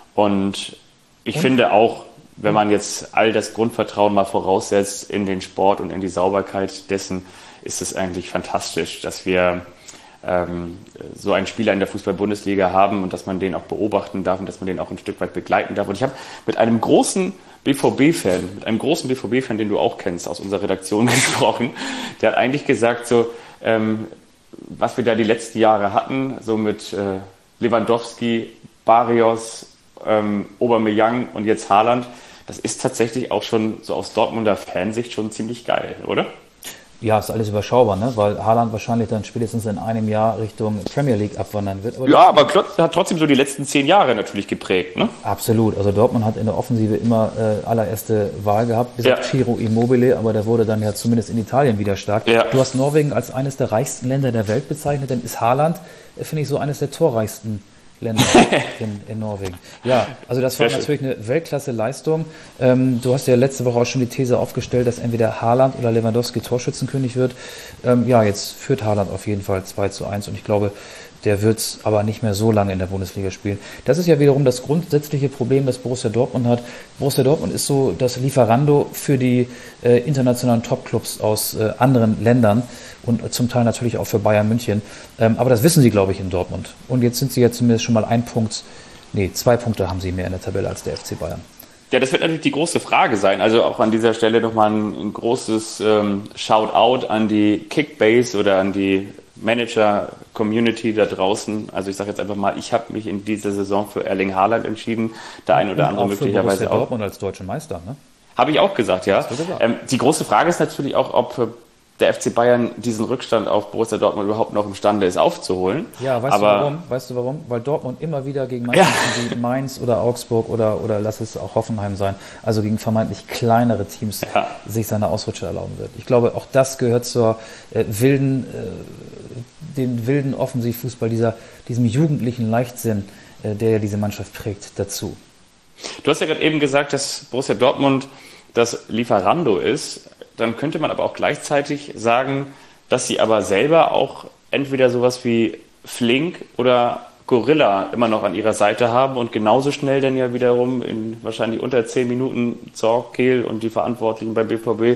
Und ich und? finde auch, wenn man jetzt all das Grundvertrauen mal voraussetzt in den Sport und in die Sauberkeit dessen, ist es eigentlich fantastisch, dass wir ähm, so einen Spieler in der Fußball-Bundesliga haben und dass man den auch beobachten darf und dass man den auch ein Stück weit begleiten darf. Und ich habe mit einem großen B V B-Fan, mit einem großen B V B-Fan, den du auch kennst, aus unserer Redaktion gesprochen, der hat eigentlich gesagt, so ähm, was wir da die letzten Jahre hatten, so mit äh, Lewandowski, Barrios, ähm, Aubameyang und jetzt Haaland, das ist tatsächlich auch schon so aus Dortmunder Fansicht schon ziemlich geil, oder?
Ja, ist alles überschaubar, ne? Weil Haaland wahrscheinlich dann spätestens in einem Jahr Richtung Premier League abwandern wird.
Aber ja, aber Klotz hat trotzdem so die letzten zehn Jahre natürlich geprägt, ne?
Absolut. Also Dortmund hat in der Offensive immer äh, allererste Wahl gehabt, bis
ja.
auf Ciro Immobile, aber der wurde dann ja zumindest in Italien wieder stark.
Ja.
Du hast Norwegen als eines der reichsten Länder der Welt bezeichnet, dann ist Haaland, äh, finde ich, so eines der torreichsten Länder in, in Norwegen. Ja, also das war natürlich eine Weltklasse-Leistung. Ähm, du hast ja letzte Woche auch schon die These aufgestellt, dass entweder Haaland oder Lewandowski Torschützenkönig wird. Ähm, ja, jetzt führt Haaland auf jeden Fall zwei zu eins und ich glaube, der wird aber nicht mehr so lange in der Bundesliga spielen. Das ist ja wiederum das grundsätzliche Problem, das Borussia Dortmund hat. Borussia Dortmund ist so das Lieferando für die äh, internationalen Topclubs aus äh, anderen Ländern und zum Teil natürlich auch für Bayern München. Ähm, aber das wissen sie, glaube ich, in Dortmund. Und jetzt sind sie ja zumindest schon mal ein Punkt, nee, zwei Punkte haben sie mehr in der Tabelle als der F C Bayern.
Ja, das wird natürlich die große Frage sein. Also auch an dieser Stelle nochmal ein, ein großes ähm, Shout-out an die Kickbase oder an die Manager-Community da draußen. Also ich sage jetzt einfach mal, ich habe mich in dieser Saison für Erling Haaland entschieden. Der ein oder andere möglicherweise auch.
Dortmund als deutsche Meister, ne?
Habe ich auch gesagt, ja.
Gesagt.
Ähm, die große Frage ist natürlich auch, ob der F C Bayern diesen Rückstand auf Borussia Dortmund überhaupt noch imstande ist aufzuholen.
Ja, weißt
Aber,
du warum? Weißt du warum? Weil Dortmund immer wieder gegen Mannschaften ja. wie Mainz oder Augsburg oder, oder lass es auch Hoffenheim sein, also gegen vermeintlich kleinere Teams ja. sich seine Ausrutsche erlauben wird. Ich glaube, auch das gehört zur äh, wilden äh, den wilden Offensivfußball, dieser, diesem jugendlichen Leichtsinn, äh, der ja diese Mannschaft prägt, dazu.
Du hast ja gerade eben gesagt, dass Borussia Dortmund das Lieferando ist. Dann könnte man aber auch gleichzeitig sagen, dass sie aber selber auch entweder sowas wie Flink oder Gorilla immer noch an ihrer Seite haben und genauso schnell dann ja wiederum in wahrscheinlich unter zehn Minuten Zorc, Kehl und die Verantwortlichen beim B V B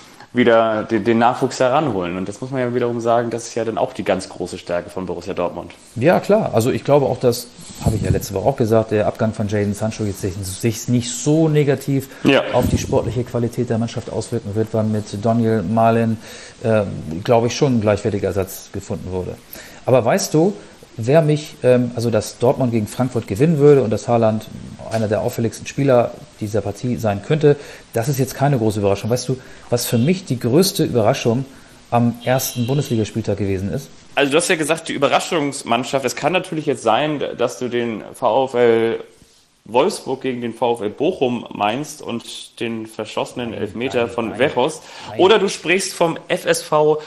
wieder den, den Nachwuchs heranholen. Und das muss man ja wiederum sagen, das ist ja dann auch die ganz große Stärke von Borussia Dortmund.
Ja, klar. Also ich glaube auch, das habe ich ja letzte Woche auch gesagt, der Abgang von Jadon Sancho jetzt sich, sich nicht so negativ ja. auf die sportliche Qualität der Mannschaft auswirken wird, weil mit Daniel Malen, äh, glaube ich, schon ein gleichwertiger Ersatz gefunden wurde. Aber weißt du, wer mich, ähm, also dass Dortmund gegen Frankfurt gewinnen würde und dass Haaland einer der auffälligsten Spieler dieser Partie sein könnte, das ist jetzt keine große Überraschung. Weißt du, was für mich die größte Überraschung am ersten Bundesligaspieltag gewesen ist?
Also du hast ja gesagt, die Überraschungsmannschaft, es kann natürlich jetzt sein, dass du den VfL Wolfsburg gegen den VfL Bochum meinst und den verschossenen Elfmeter von Weghorst, oder du sprichst vom F S V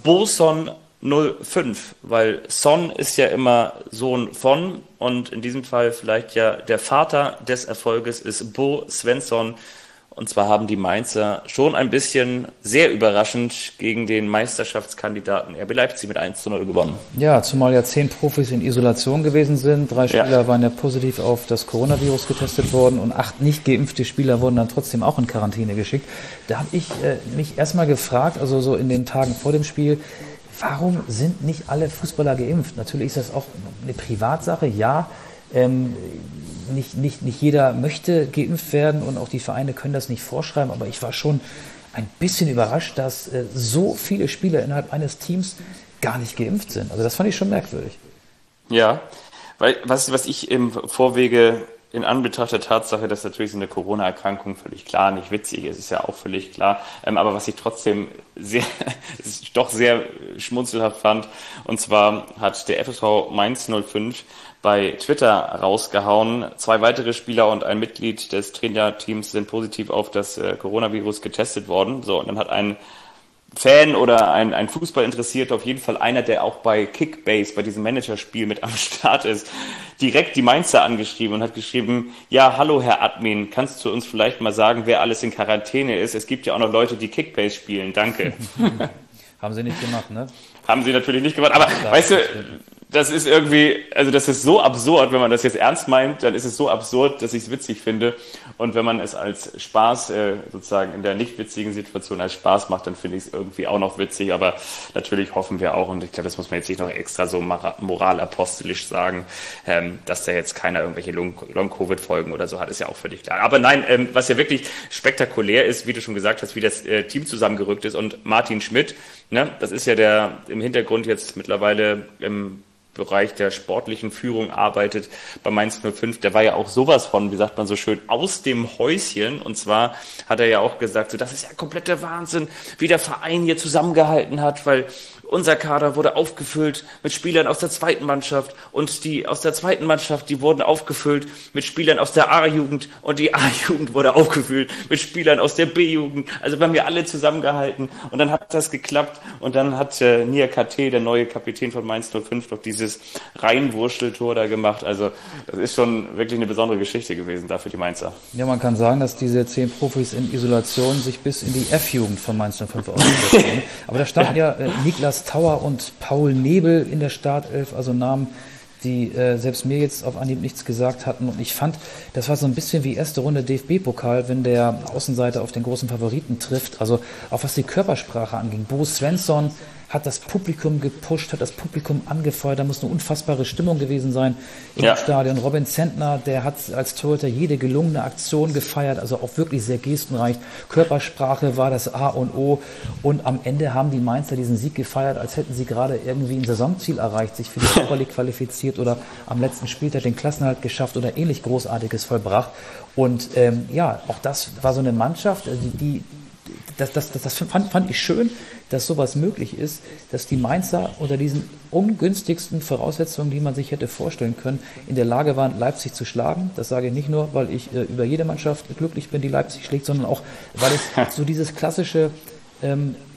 Boson null fünf, weil Son ist ja immer Sohn von und in diesem Fall vielleicht ja der Vater des Erfolges ist Bo Svensson. Und zwar haben die Mainzer schon ein bisschen sehr überraschend gegen den Meisterschaftskandidaten R B Leipzig mit eins zu null gewonnen.
Ja, zumal ja zehn Profis in Isolation gewesen sind. Drei Spieler ja. waren ja positiv auf das Coronavirus getestet worden und acht nicht geimpfte Spieler wurden dann trotzdem auch in Quarantäne geschickt. Da habe ich äh, mich erstmal gefragt, also so in den Tagen vor dem Spiel, warum sind nicht alle Fußballer geimpft? Natürlich ist das auch eine Privatsache, ja. Ähm, nicht, nicht, nicht jeder möchte geimpft werden und auch die Vereine können das nicht vorschreiben, aber ich war schon ein bisschen überrascht, dass äh, so viele Spieler innerhalb eines Teams gar nicht geimpft sind. Also das fand ich schon merkwürdig.
Ja, weil was, was ich im Vorwege in Anbetracht der Tatsache, dass natürlich so eine Corona-Erkrankung völlig klar nicht witzig ist, ist ja auch völlig klar. Ähm, aber was ich trotzdem sehr, doch sehr schmunzelhaft fand, und zwar hat der F S V Mainz null fünf bei Twitter rausgehauen, zwei weitere Spieler und ein Mitglied des Trainerteams sind positiv auf das äh, Coronavirus getestet worden. So, und dann hat ein Fan oder ein, ein Fußballinteressierter, auf jeden Fall einer, der auch bei Kickbase, bei diesem Managerspiel mit am Start ist, direkt die Mainzer angeschrieben und hat geschrieben, ja, hallo Herr Admin, kannst du uns vielleicht mal sagen, wer alles in Quarantäne ist? Es gibt ja auch noch Leute, die Kickbase spielen, danke.
Haben sie nicht gemacht, ne?
Haben sie natürlich nicht gemacht, aber ja, weißt du, das ist irgendwie, also das ist so absurd, wenn man das jetzt ernst meint, dann ist es so absurd, dass ich es witzig finde. Und wenn man es als Spaß, äh, sozusagen in der nicht witzigen Situation als Spaß macht, dann finde ich es irgendwie auch noch witzig. Aber natürlich hoffen wir auch, und ich glaube, das muss man jetzt nicht noch extra so moralapostelisch sagen, ähm, dass da jetzt keiner irgendwelche Long-Covid-Folgen oder so hat, ist ja auch völlig klar. Aber nein, ähm, was ja wirklich spektakulär ist, wie du schon gesagt hast, wie das äh, Team zusammengerückt ist und Martin Schmidt, ne, das ist ja der im Hintergrund jetzt mittlerweile im Bereich der sportlichen Führung arbeitet bei Mainz null fünf, der war ja auch sowas von, wie sagt man so schön, aus dem Häuschen. Und zwar hat er ja auch gesagt, so, das ist ja kompletter Wahnsinn, wie der Verein hier zusammengehalten hat, weil unser Kader wurde aufgefüllt mit Spielern aus der zweiten Mannschaft und die aus der zweiten Mannschaft, die wurden aufgefüllt mit Spielern aus der A-Jugend und die A-Jugend wurde aufgefüllt mit Spielern aus der B-Jugend. Also wir haben ja alle zusammengehalten und dann hat das geklappt und dann hat äh, Nia K T, der neue Kapitän von Mainz null fünf, noch dieses Reinwurschteltor da gemacht. Also das ist schon wirklich eine besondere Geschichte gewesen da für die Mainzer.
Ja, man kann sagen, dass diese zehn Profis in Isolation sich bis in die F-Jugend von Mainz null fünf ausgesetzt haben. Aber da standen ja äh, Niklas Tauer und Paul Nebel in der Startelf, also Namen, die äh, selbst mir jetzt auf Anhieb nichts gesagt hatten. Und ich fand, das war so ein bisschen wie erste Runde D F B-Pokal, wenn der Außenseiter auf den großen Favoriten trifft. Also auch was die Körpersprache anging. Bo Svensson hat das Publikum gepusht, hat das Publikum angefeuert. Da muss eine unfassbare Stimmung gewesen sein im ja. Stadion. Robin Zentner, der hat als Torhüter jede gelungene Aktion gefeiert, also auch wirklich sehr gestenreich. Körpersprache war das A und O. Und am Ende haben die Mainzer diesen Sieg gefeiert, als hätten sie gerade irgendwie ein Saisonziel erreicht, sich für die Super League qualifiziert oder am letzten Spieltag den Klassenerhalt geschafft oder ähnlich Großartiges vollbracht. Und ähm, ja, auch das war so eine Mannschaft, die, die Das, das, das, das fand, fand ich schön, dass sowas möglich ist, dass die Mainzer unter diesen ungünstigsten Voraussetzungen, die man sich hätte vorstellen können, in der Lage waren, Leipzig zu schlagen. Das sage ich nicht nur, weil ich äh, über jede Mannschaft glücklich bin, die Leipzig schlägt, sondern auch, weil es so dieses klassische ähm,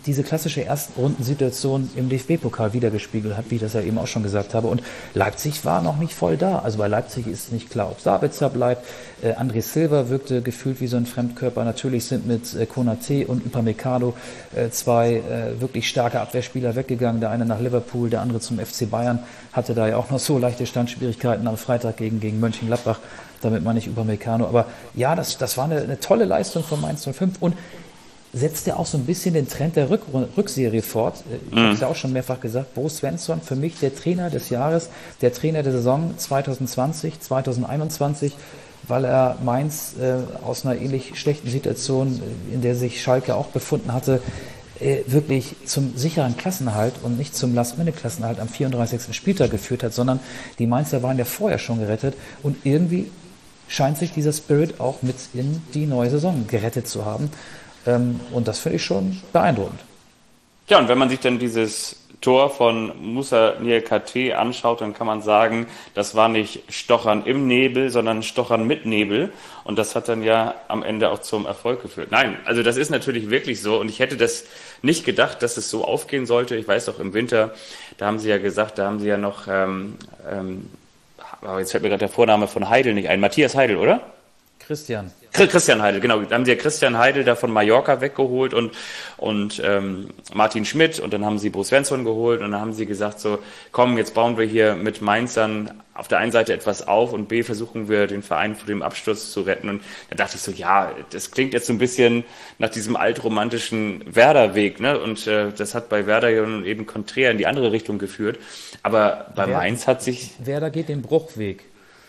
diese klassische Erstrundensituation im D F B-Pokal wiedergespiegelt hat, wie ich das ja eben auch schon gesagt habe. Und Leipzig war noch nicht voll da. Also bei Leipzig ist nicht klar, ob Sabitzer bleibt. Äh, André Silva wirkte gefühlt wie so ein Fremdkörper. Natürlich sind mit äh, Konaté und Upamecano äh, zwei äh, wirklich starke Abwehrspieler weggegangen. Der eine nach Liverpool, der andere zum F C Bayern. Hatte da ja auch noch so leichte Standschwierigkeiten am Freitag gegen, gegen Mönchengladbach. Damit meine ich Upamecano. Aber ja, das, das war eine, eine tolle Leistung von Mainz null fünf und setzt ja auch so ein bisschen den Trend der Rück Rückserie fort. Ich habe es ja auch schon mehrfach gesagt, Bo Svensson, für mich der Trainer des Jahres, der Trainer der Saison zwanzig zwanzig, zwanzig einundzwanzig, weil er Mainz äh, aus einer ähnlich schlechten Situation, in der sich Schalke auch befunden hatte, äh, wirklich zum sicheren Klassenerhalt und nicht zum Last-Minute-Klassenerhalt am vierunddreißigsten Spieltag geführt hat, sondern die Mainzer waren ja vorher schon gerettet und irgendwie scheint sich dieser Spirit auch mit in die neue Saison gerettet zu haben. Und das finde ich schon beeindruckend.
Ja, und wenn man sich dann dieses Tor von Moussa Niakhaté anschaut, dann kann man sagen, das war nicht Stochern im Nebel, sondern Stochern mit Nebel. Und das hat dann ja am Ende auch zum Erfolg geführt. Nein, also das ist natürlich wirklich so. Und ich hätte das nicht gedacht, dass es so aufgehen sollte. Ich weiß auch im Winter, da haben sie ja gesagt, da haben sie ja noch, ähm, ähm, aber jetzt fällt mir gerade der Vorname von Heidel nicht ein. Matthias Heidel, oder?
Christian.
Christian Heidel, genau. Da haben sie ja Christian Heidel da von Mallorca weggeholt und, und ähm, Martin Schmidt und dann haben sie Bo Svensson geholt und dann haben sie gesagt so, komm, jetzt bauen wir hier mit Mainzern auf der einen Seite etwas auf und B, versuchen wir den Verein vor dem Absturz zu retten. Und da dachte ich so, ja, das klingt jetzt so ein bisschen nach diesem altromantischen Werder-Weg, ne? Und äh, das hat bei Werder ja eben konträr in die andere Richtung geführt. Aber bei
Wer,
Mainz hat sich...
Werder geht den Bruchweg.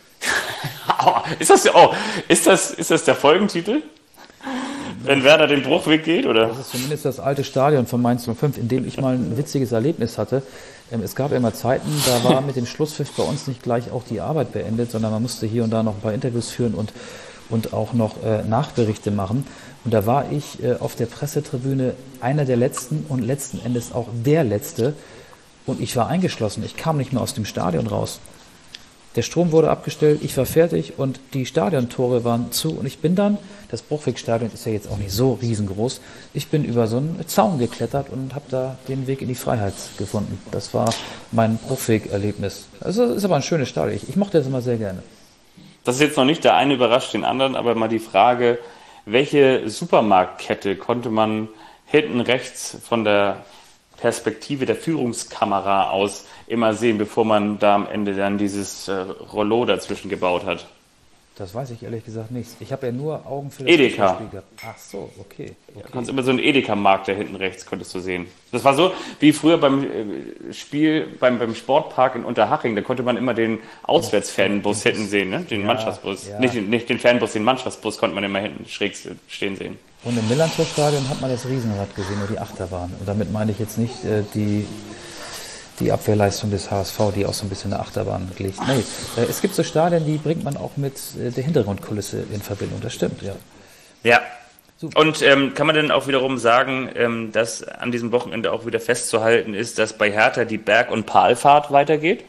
Oh, ist das, oh, ist das, ist das der Folgentitel? Wenn Werder den Bruchweg geht, oder?
Das ist zumindest das alte Stadion von Mainz null fünf, in dem ich mal ein witziges Erlebnis hatte. Es gab ja immer Zeiten, da war mit dem Schlusspfiff bei uns nicht gleich auch die Arbeit beendet, sondern man musste hier und da noch ein paar Interviews führen und, und auch noch äh, Nachberichte machen. Und da war ich äh, auf der Pressetribüne einer der Letzten und letzten Endes auch der Letzte. Und ich war eingeschlossen, ich kam nicht mehr aus dem Stadion raus. Der Strom wurde abgestellt, ich war fertig und die Stadiontore waren zu und ich bin dann, das Bruchwegstadion ist ja jetzt auch nicht so riesengroß, ich bin über so einen Zaun geklettert und habe da den Weg in die Freiheit gefunden. Das war mein Bruchweg-Erlebnis. Also ist aber ein schönes Stadion, ich, ich mochte das immer sehr gerne.
Das ist jetzt noch nicht der eine überrascht den anderen, aber mal die Frage, welche Supermarktkette konnte man hinten rechts von der Perspektive der Führungskamera aus immer sehen, bevor man da am Ende dann dieses äh, Rollo dazwischen gebaut hat?
Das weiß ich ehrlich gesagt nicht. Ich habe ja nur Augen für das
Edeka.
Spiel gehabt. Ach so, okay. okay.
Du kannst immer so einen Edeka-Markt da hinten rechts, konntest du sehen. Das war so wie früher beim äh, Spiel, beim, beim Sportpark in Unterhaching, da konnte man immer den Auswärtsfanbus hinten sehen, ne? Den
ja,
Mannschaftsbus.
Ja.
Nicht, nicht den Fanbus, den Mannschaftsbus konnte man immer hinten schräg stehen sehen.
Und im Millantor-Stadion hat man das Riesenrad gesehen, nur die Achterbahn. Und damit meine ich jetzt nicht äh, die, die Abwehrleistung des H S V, die auch so ein bisschen eine Achterbahn glich. Nee, äh, es gibt so Stadien, die bringt man auch mit äh, der Hintergrundkulisse in Verbindung. Das stimmt, ja.
Ja.
Super.
Und ähm, kann man denn auch wiederum sagen, ähm, dass an diesem Wochenende auch wieder festzuhalten ist, dass bei Hertha die Berg- und Palfahrt weitergeht?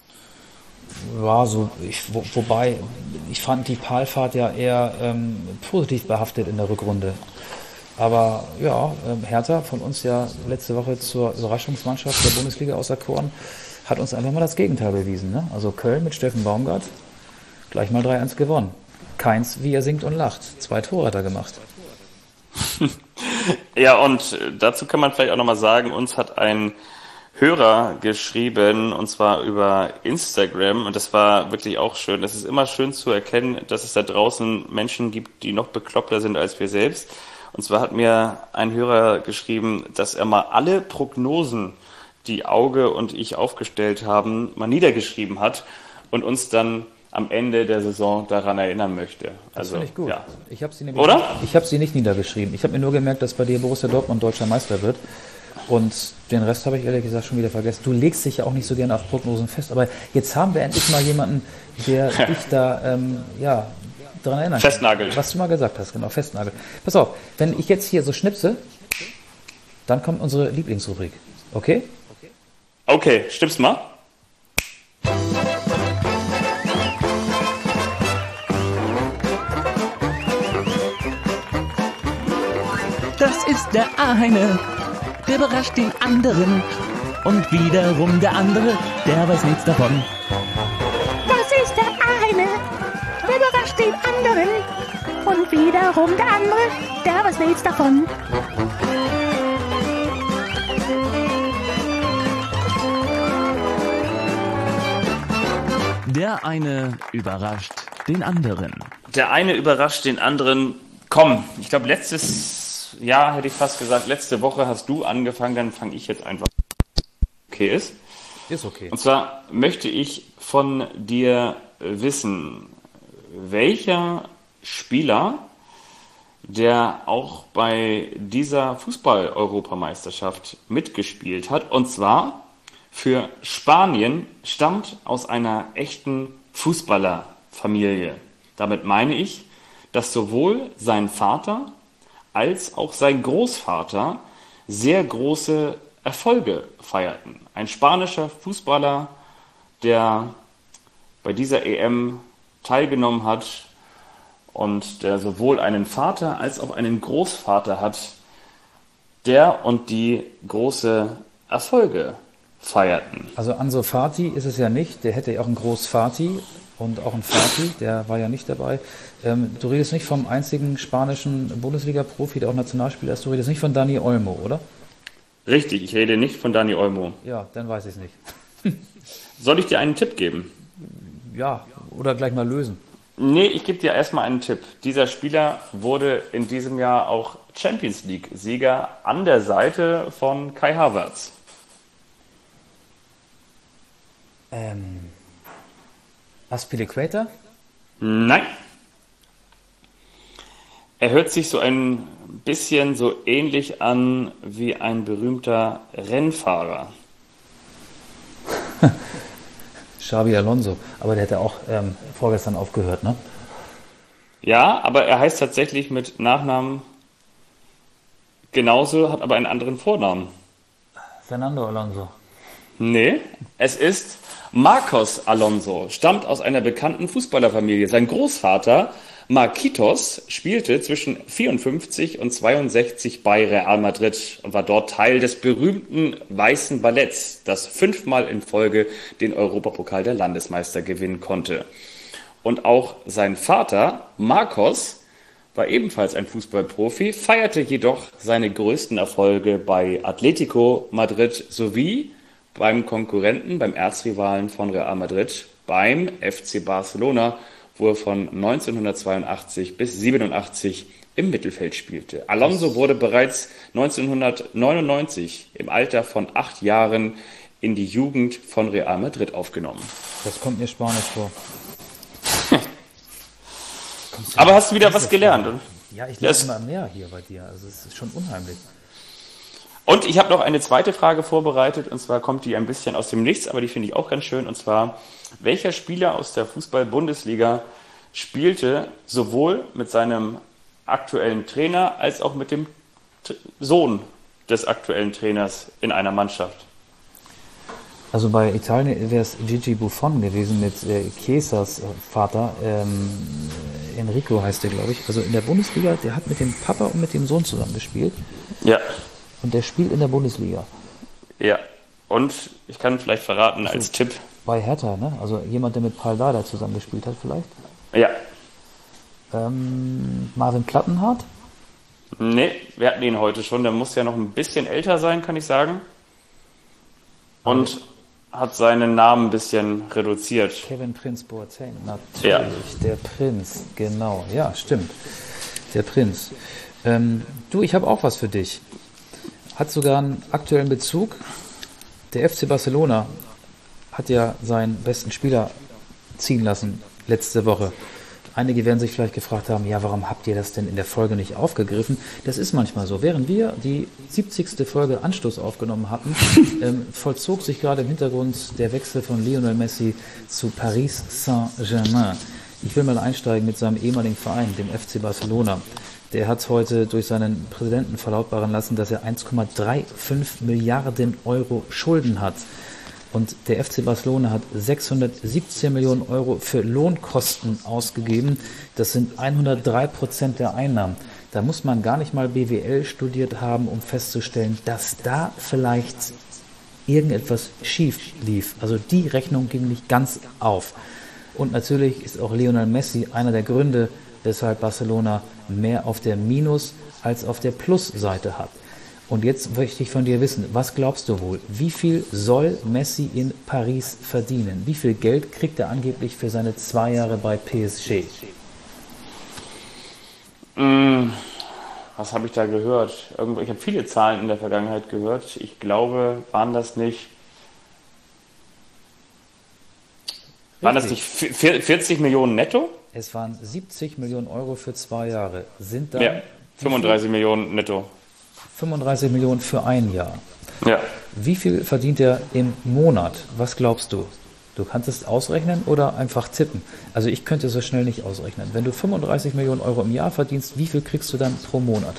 Ja, so, ich, wo, wobei, ich fand die Palfahrt ja eher ähm, positiv behaftet in der Rückrunde. Aber ja, ähm, Hertha, von uns ja letzte Woche zur Überraschungsmannschaft der Bundesliga auserkoren, hat uns einfach mal das Gegenteil bewiesen. Ne? Also Köln mit Steffen Baumgart, gleich mal drei eins gewonnen. Keins, wie er singt und lacht. Zwei Tore hat er gemacht.
Ja, und dazu kann man vielleicht auch nochmal sagen, uns hat ein Hörer geschrieben, und zwar über Instagram, und das war wirklich auch schön. Es ist immer schön zu erkennen, dass es da draußen Menschen gibt, die noch bekloppter sind als wir selbst. Und zwar hat mir ein Hörer geschrieben, dass er mal alle Prognosen, die Auge und ich aufgestellt haben, mal niedergeschrieben hat und uns dann am Ende der Saison daran erinnern möchte.
Das
also,
finde ich gut.
Ja.
Ich habe sie nämlich
Oder?
Nicht, ich habe sie nicht niedergeschrieben. Ich habe mir nur gemerkt, dass bei dir Borussia Dortmund deutscher Meister wird. Und den Rest habe ich ehrlich gesagt schon wieder vergessen. Du legst dich ja auch nicht so gerne auf Prognosen fest, aber jetzt haben wir endlich mal jemanden, der dich da ähm, ja, daran erinnern kann.
Festnagelt.
Was du mal gesagt hast, genau, festnagelt. Pass auf, wenn ich jetzt hier so schnipse, dann kommt unsere Lieblingsrubrik. Okay?
Okay, stimmt's mal?
Das ist der eine der überrascht den anderen. Und wiederum der andere, der weiß nichts davon.
Das ist der eine, der überrascht den anderen. Und wiederum der andere, der weiß nichts davon.
Der eine überrascht den anderen.
Der eine überrascht den anderen. Komm, ich glaube, letztes Jahr hätte ich fast gesagt, letzte Woche hast du angefangen, dann fange ich jetzt einfach. Okay ist.
Ist okay.
Und zwar möchte ich von dir wissen, welcher Spieler, der auch bei dieser Fußball-Europameisterschaft mitgespielt hat, und zwar für Spanien, stammt aus einer echten Fußballerfamilie. Damit meine ich, dass sowohl sein Vater als auch sein Großvater sehr große Erfolge feierten. Ein spanischer Fußballer, der bei dieser E M teilgenommen hat und der sowohl einen Vater als auch einen Großvater hat, der und die große Erfolge feierten.
Also Ansu Fati ist es ja nicht, der hätte ja auch einen Großvati und auch einen Vati, der war ja nicht dabei. Ähm, du redest nicht vom einzigen spanischen Bundesliga-Profi, der auch Nationalspieler ist, du redest nicht von Dani Olmo, oder?
Richtig, ich rede nicht von Dani Olmo.
Ja, dann weiß ich es nicht.
Soll ich dir einen Tipp geben?
Ja, oder gleich mal lösen.
Nee, ich gebe dir erstmal einen Tipp. Dieser Spieler wurde in diesem Jahr auch Champions League-Sieger an der Seite von Kai Havertz.
Ähm, Azpilicueta?
Nein. Er hört sich so ein bisschen so ähnlich an wie ein berühmter Rennfahrer.
Xabi Alonso, aber der hat ja auch ähm, vorgestern aufgehört, ne?
Ja, aber er heißt tatsächlich mit Nachnamen genauso, hat aber einen anderen Vornamen.
Fernando Alonso.
Nee, es ist Marcos Alonso, stammt aus einer bekannten Fußballerfamilie. Sein Großvater Marquitos spielte zwischen vierundfünfzig und zweiundsechzig bei Real Madrid und war dort Teil des berühmten Weißen Balletts, das fünfmal in Folge den Europapokal der Landesmeister gewinnen konnte. Und auch sein Vater Marcos war ebenfalls ein Fußballprofi, feierte jedoch seine größten Erfolge bei Atletico Madrid sowie beim Konkurrenten, beim Erzrivalen von Real Madrid, beim F C Barcelona, wo er von neunzehnhundertzweiundachtzig bis siebenundachtzig im Mittelfeld spielte. Alonso wurde bereits neunzehnhundertneunundneunzig im Alter von acht Jahren in die Jugend von Real Madrid aufgenommen.
Das kommt mir spanisch vor.
Aber hast du wieder was gelernt? Oder?
Ja, ich lerne immer mehr hier bei dir. Also es ist schon unheimlich.
Und ich habe noch eine zweite Frage vorbereitet, und zwar kommt die ein bisschen aus dem Nichts, aber die finde ich auch ganz schön, und zwar, welcher Spieler aus der Fußball-Bundesliga spielte sowohl mit seinem aktuellen Trainer als auch mit dem T- Sohn des aktuellen Trainers in einer Mannschaft?
Also bei Italien wäre es Gigi Buffon gewesen mit äh, Chiesas Vater, ähm, Enrico heißt der, glaube ich. Also in der Bundesliga, der hat mit dem Papa und mit dem Sohn zusammen gespielt.
Ja.
Und der spielt in der Bundesliga.
Ja, und ich kann vielleicht verraten als Tipp.
Bei Hertha, ne? Also jemand, der mit Paul Dardai zusammengespielt hat vielleicht.
Ja.
Ähm, Marvin Plattenhardt?
Nee, wir hatten ihn heute schon. Der muss ja noch ein bisschen älter sein, kann ich sagen. Und hat seinen Namen ein bisschen reduziert.
Kevin Prinz Boateng, natürlich.
Ja.
Der Prinz, genau. Ja, stimmt. Der Prinz. Ähm, du, ich habe auch was für dich. Hat sogar einen aktuellen Bezug. Der F C Barcelona hat ja seinen besten Spieler ziehen lassen letzte Woche. Einige werden sich vielleicht gefragt haben, ja, warum habt ihr das denn in der Folge nicht aufgegriffen? Das ist manchmal so. Während wir die siebzigste Folge Anstoß aufgenommen hatten, ähm, vollzog sich gerade im Hintergrund der Wechsel von Lionel Messi zu Paris Saint-Germain. Ich will mal einsteigen mit seinem ehemaligen Verein, dem F C Barcelona. Der hat heute durch seinen Präsidenten verlautbaren lassen, dass er eins Komma fünfunddreißig Milliarden Euro Schulden hat. Und der F C Barcelona hat sechshundertsiebzehn Millionen Euro für Lohnkosten ausgegeben. Das sind hundertdrei Prozent der Einnahmen. Da muss man gar nicht mal B W L studiert haben, um festzustellen, dass da vielleicht irgendetwas schief lief. Also die Rechnung ging nicht ganz auf. Und natürlich ist auch Lionel Messi einer der Gründe, weshalb Barcelona mehr auf der Minus- als auf der Plusseite hat. Und jetzt möchte ich von dir wissen, was glaubst du wohl? Wie viel soll Messi in Paris verdienen? Wie viel Geld kriegt er angeblich für seine zwei Jahre bei P S G?
Mm, was habe ich da gehört? Irgendwo, ich habe viele Zahlen in der Vergangenheit gehört. Ich glaube, waren das nicht, waren das nicht vierzig Millionen netto?
Es waren siebzig Millionen Euro für zwei Jahre. Sind da
Ja, fünfunddreißig Millionen netto.
fünfunddreißig Millionen für ein Jahr.
Ja.
Wie viel verdient er im Monat? Was glaubst du? Du kannst es ausrechnen oder einfach tippen. Also ich könnte es so schnell nicht ausrechnen. Wenn du fünfunddreißig Millionen Euro im Jahr verdienst, wie viel kriegst du dann pro Monat?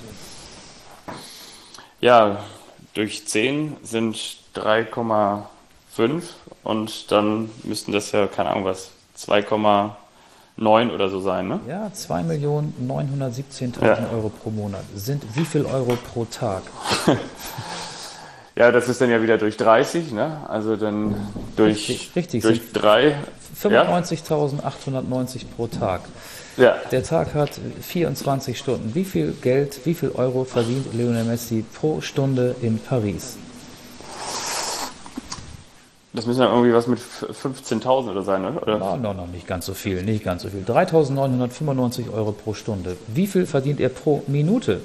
Ja, durch zehn sind drei Komma fünf und dann müssten das ja, keine Ahnung was, zwei Komma neun oder so sein, ne?
Ja, zwei Millionen neunhundertsiebzehntausend
Ja.
Euro pro Monat. Sind wie viel Euro pro Tag?
Ja, das ist dann ja wieder durch dreißig, ne? Also dann durch,
Richtig, richtig,
durch
sind
drei.
fünfundneunzigtausendachthundertneunzig pro Tag.
Ja.
Der Tag hat vierundzwanzig Stunden. Wie viel Geld, wie viel Euro verdient Lionel Messi pro Stunde in Paris?
Das müssen ja irgendwie was mit fünfzehntausend oder sein, ne? Oder?
Ah, no, no, nicht ganz so viel, nicht ganz so viel. dreitausendneunhundertfünfundneunzig Euro pro Stunde. Wie viel verdient er pro Minute?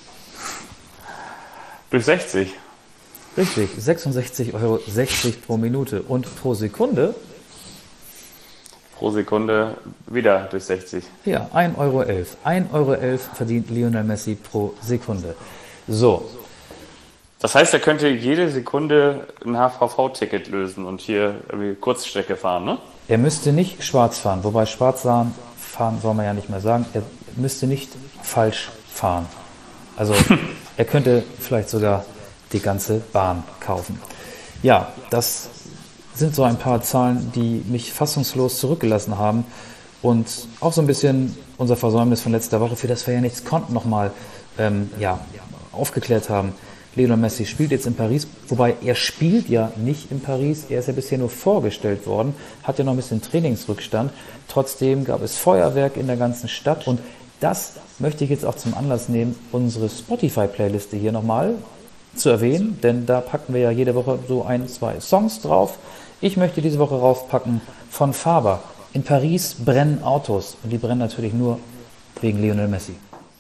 Durch sechzig.
Richtig, sechsundsechzig Euro sechzig pro Minute. Und pro Sekunde?
Pro Sekunde wieder durch sechzig.
Ja, ein Euro elf. ein Euro elf verdient Lionel Messi pro Sekunde. So,
Das heißt, er könnte jede Sekunde ein H V V-Ticket lösen und hier irgendwie Kurzstrecke fahren, ne?
er müsste nicht schwarz fahren, wobei schwarz fahren, fahren soll man ja nicht mehr sagen. Er müsste nicht falsch fahren. Also er könnte vielleicht sogar die ganze Bahn kaufen. Ja, das sind so ein paar Zahlen, die mich fassungslos zurückgelassen haben und auch so ein bisschen unser Versäumnis von letzter Woche, für das wir ja nichts konnten, nochmal ähm, ja, aufgeklärt haben. Lionel Messi spielt jetzt in Paris, wobei er spielt ja nicht in Paris, er ist ja bisher nur vorgestellt worden, hat ja noch ein bisschen Trainingsrückstand. Trotzdem gab es Feuerwerk in der ganzen Stadt und das möchte ich jetzt auch zum Anlass nehmen, unsere Spotify-Playliste hier nochmal zu erwähnen, denn da packen wir ja jede Woche so ein, zwei Songs drauf. Ich möchte diese Woche raufpacken von Faber. In Paris brennen Autos und die brennen natürlich nur wegen Lionel Messi.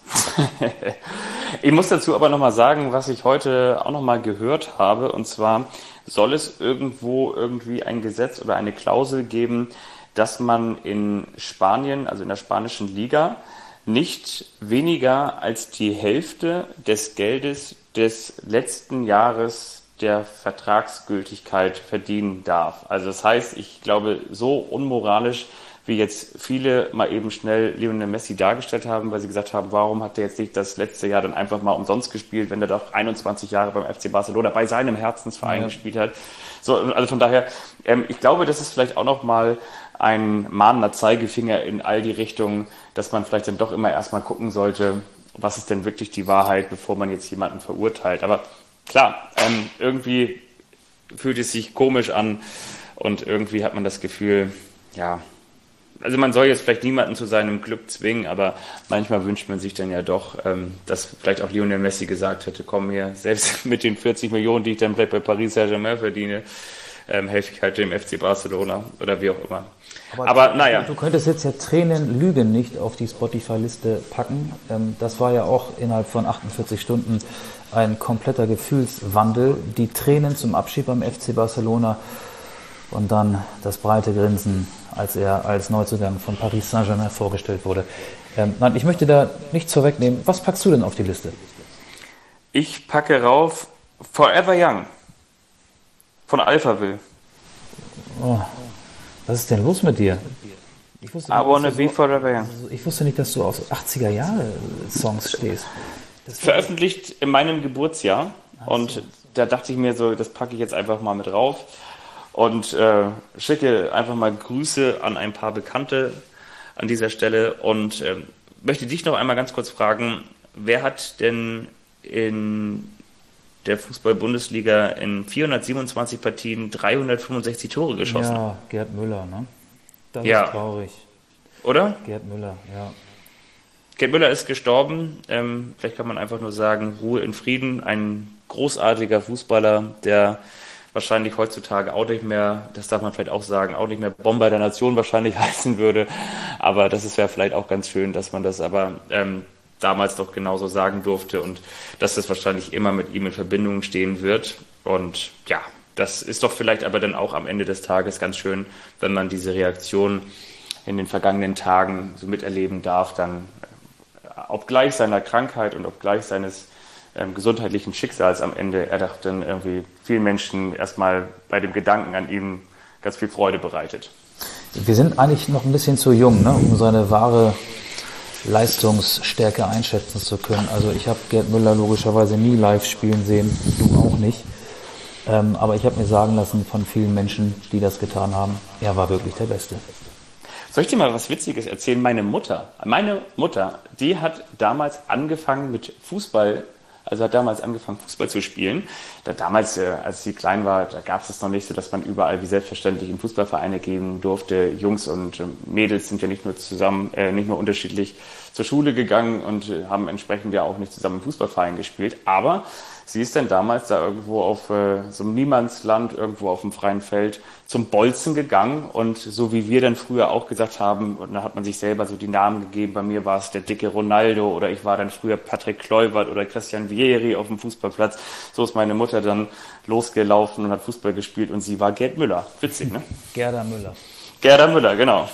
Ich muss dazu aber nochmal sagen, was ich heute auch nochmal gehört habe, und zwar soll es irgendwo irgendwie ein Gesetz oder eine Klausel geben, dass man in Spanien, also in der spanischen Liga, nicht weniger als die Hälfte des Geldes des letzten Jahres der Vertragsgültigkeit verdienen darf. Also das heißt, ich glaube, so unmoralisch, wie jetzt viele mal eben schnell Lionel Messi dargestellt haben, weil sie gesagt haben, warum hat er jetzt nicht das letzte Jahr dann einfach mal umsonst gespielt, wenn er doch einundzwanzig Jahre beim F C Barcelona bei seinem Herzensverein ja. gespielt hat. So, also von daher, ähm, ich glaube, das ist vielleicht auch noch mal ein mahnender Zeigefinger in all die Richtungen, dass man vielleicht dann doch immer erstmal gucken sollte, was ist denn wirklich die Wahrheit, bevor man jetzt jemanden verurteilt. Aber klar, ähm, irgendwie fühlt es sich komisch an und irgendwie hat man das Gefühl, ja, also man soll jetzt vielleicht niemanden zu seinem Club zwingen, aber manchmal wünscht man sich dann ja doch, ähm, dass vielleicht auch Lionel Messi gesagt hätte, komm hier, selbst mit den vierzig Millionen, die ich dann vielleicht bei Paris Saint-Germain verdiene, ähm, helfe ich halt dem F C Barcelona oder wie auch immer.
Aber,
aber
du,
naja.
Du könntest jetzt ja Tränen Lügen nicht auf die Spotify-Liste packen. Ähm, das war ja auch innerhalb von achtundvierzig Stunden ein kompletter Gefühlswandel. Die Tränen zum Abschied beim F C Barcelona und dann das breite Grinsen, als er als Neuzugang von Paris Saint-Germain vorgestellt wurde. Ähm, nein, ich möchte da nichts vorwegnehmen. Was packst du denn auf die Liste?
Ich packe rauf Forever Young von Alphaville.
Oh, was ist denn los mit dir? Ich wusste,
I
nicht,
wanna
dass
be
du so,
forever young.
ich wusste nicht, dass du auf achtziger Jahre Songs stehst. Das
Veröffentlicht in meinem Geburtsjahr. Und da dachte ich mir so, das packe ich jetzt einfach mal mit rauf. Und äh, schicke einfach mal Grüße an ein paar Bekannte an dieser Stelle und äh, möchte dich noch einmal ganz kurz fragen, wer hat denn in der Fußball-Bundesliga in vierhundertsiebenundzwanzig Partien dreihundertfünfundsechzig Tore geschossen?
Ja, Gerd Müller, ne? Das
Ja.
ist traurig.
Oder?
Gerd Müller, ja.
Gerd Müller ist gestorben. Ähm, vielleicht kann man einfach nur sagen, Ruhe in Frieden. Ein großartiger Fußballer, der wahrscheinlich heutzutage auch nicht mehr, das darf man vielleicht auch sagen, auch nicht mehr Bomber der Nation wahrscheinlich heißen würde. Aber das ist ja vielleicht auch ganz schön, dass man das aber ähm, damals doch genauso sagen durfte und dass das wahrscheinlich immer mit ihm in Verbindung stehen wird. Und ja, das ist doch vielleicht aber dann auch am Ende des Tages ganz schön, wenn man diese Reaktion in den vergangenen Tagen so miterleben darf, dann obgleich seiner Krankheit und obgleich seines ähm, gesundheitlichen Schicksals am Ende, er doch dann irgendwie vielen Menschen erstmal bei dem Gedanken an ihn ganz viel Freude bereitet.
Wir sind eigentlich noch ein bisschen zu jung, ne, um seine wahre Leistungsstärke einschätzen zu können. Also ich habe Gerd Müller logischerweise nie live spielen sehen, du auch nicht. Ähm, aber ich habe mir sagen lassen von vielen Menschen, die das getan haben, er war wirklich der Beste.
Soll ich dir mal was Witziges erzählen? Meine Mutter, meine Mutter, die hat damals angefangen mit Fußball, also hat damals angefangen Fußball zu spielen. Da damals, äh, als sie klein war, da gab es es noch nicht so, dass man überall wie selbstverständlich in Fußballvereine gehen durfte. Jungs und äh, Mädels sind ja nicht nur zusammen, äh, nicht nur unterschiedlich zur Schule gegangen und äh, haben entsprechend ja auch nicht zusammen im Fußballverein gespielt. Aber sie ist dann damals da irgendwo auf äh, so einem Niemandsland, irgendwo auf dem freien Feld zum Bolzen gegangen und so wie wir dann früher auch gesagt haben, und da hat man sich selber so die Namen gegeben, bei mir war es der dicke Ronaldo oder ich war dann früher Patrick Kluivert oder Christian Vieri auf dem Fußballplatz. So ist meine Mutter dann losgelaufen und hat Fußball gespielt und sie war Gerd Müller. Witzig, ne?
Gerda Müller.
Gerda Müller, genau.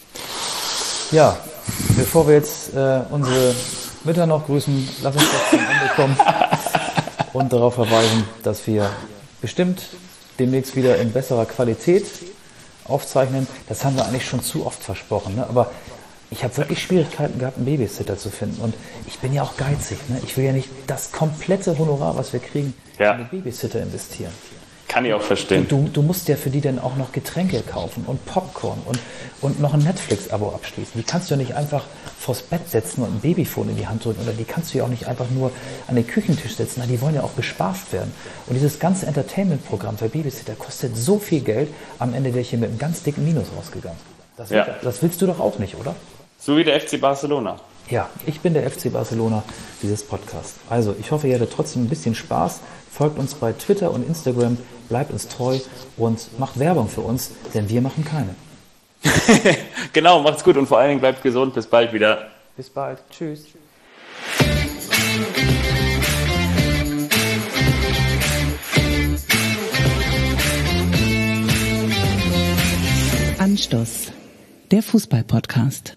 Ja, bevor wir jetzt äh, unsere Mütter noch grüßen, lass uns doch zum Ende kommen und darauf verweisen, dass wir bestimmt demnächst wieder in besserer Qualität aufzeichnen. Das haben wir eigentlich schon zu oft versprochen, ne? Aber ich habe wirklich Schwierigkeiten gehabt, einen Babysitter zu finden. Und ich bin ja auch geizig, ne? Ich will ja nicht das komplette Honorar, was wir kriegen,
Ja.
in den Babysitter investieren.
Kann ich auch verstehen.
Du, du musst ja für die dann auch noch Getränke kaufen und Popcorn und, und noch ein Netflix-Abo abschließen. Die kannst du ja nicht einfach vors Bett setzen und ein Babyphone in die Hand drücken. Oder die kannst du ja auch nicht einfach nur an den Küchentisch setzen. Die wollen ja auch bespaßt werden. Und dieses ganze Entertainment-Programm für Babysitter kostet so viel Geld. Am Ende wäre ich hier mit einem ganz dicken Minus rausgegangen. Das,
Ja.
das willst du doch auch nicht, oder?
So wie der F C Barcelona.
Ja, ich bin der F C Barcelona dieses Podcasts. Also, ich hoffe, ihr hattet trotzdem ein bisschen Spaß. Folgt uns bei Twitter und Instagram, bleibt uns treu und macht Werbung für uns, denn wir machen keine.
Genau, macht's gut und vor allen Dingen bleibt gesund. Bis bald wieder.
Bis bald. Tschüss.
Anstoß, der Fußball-Podcast.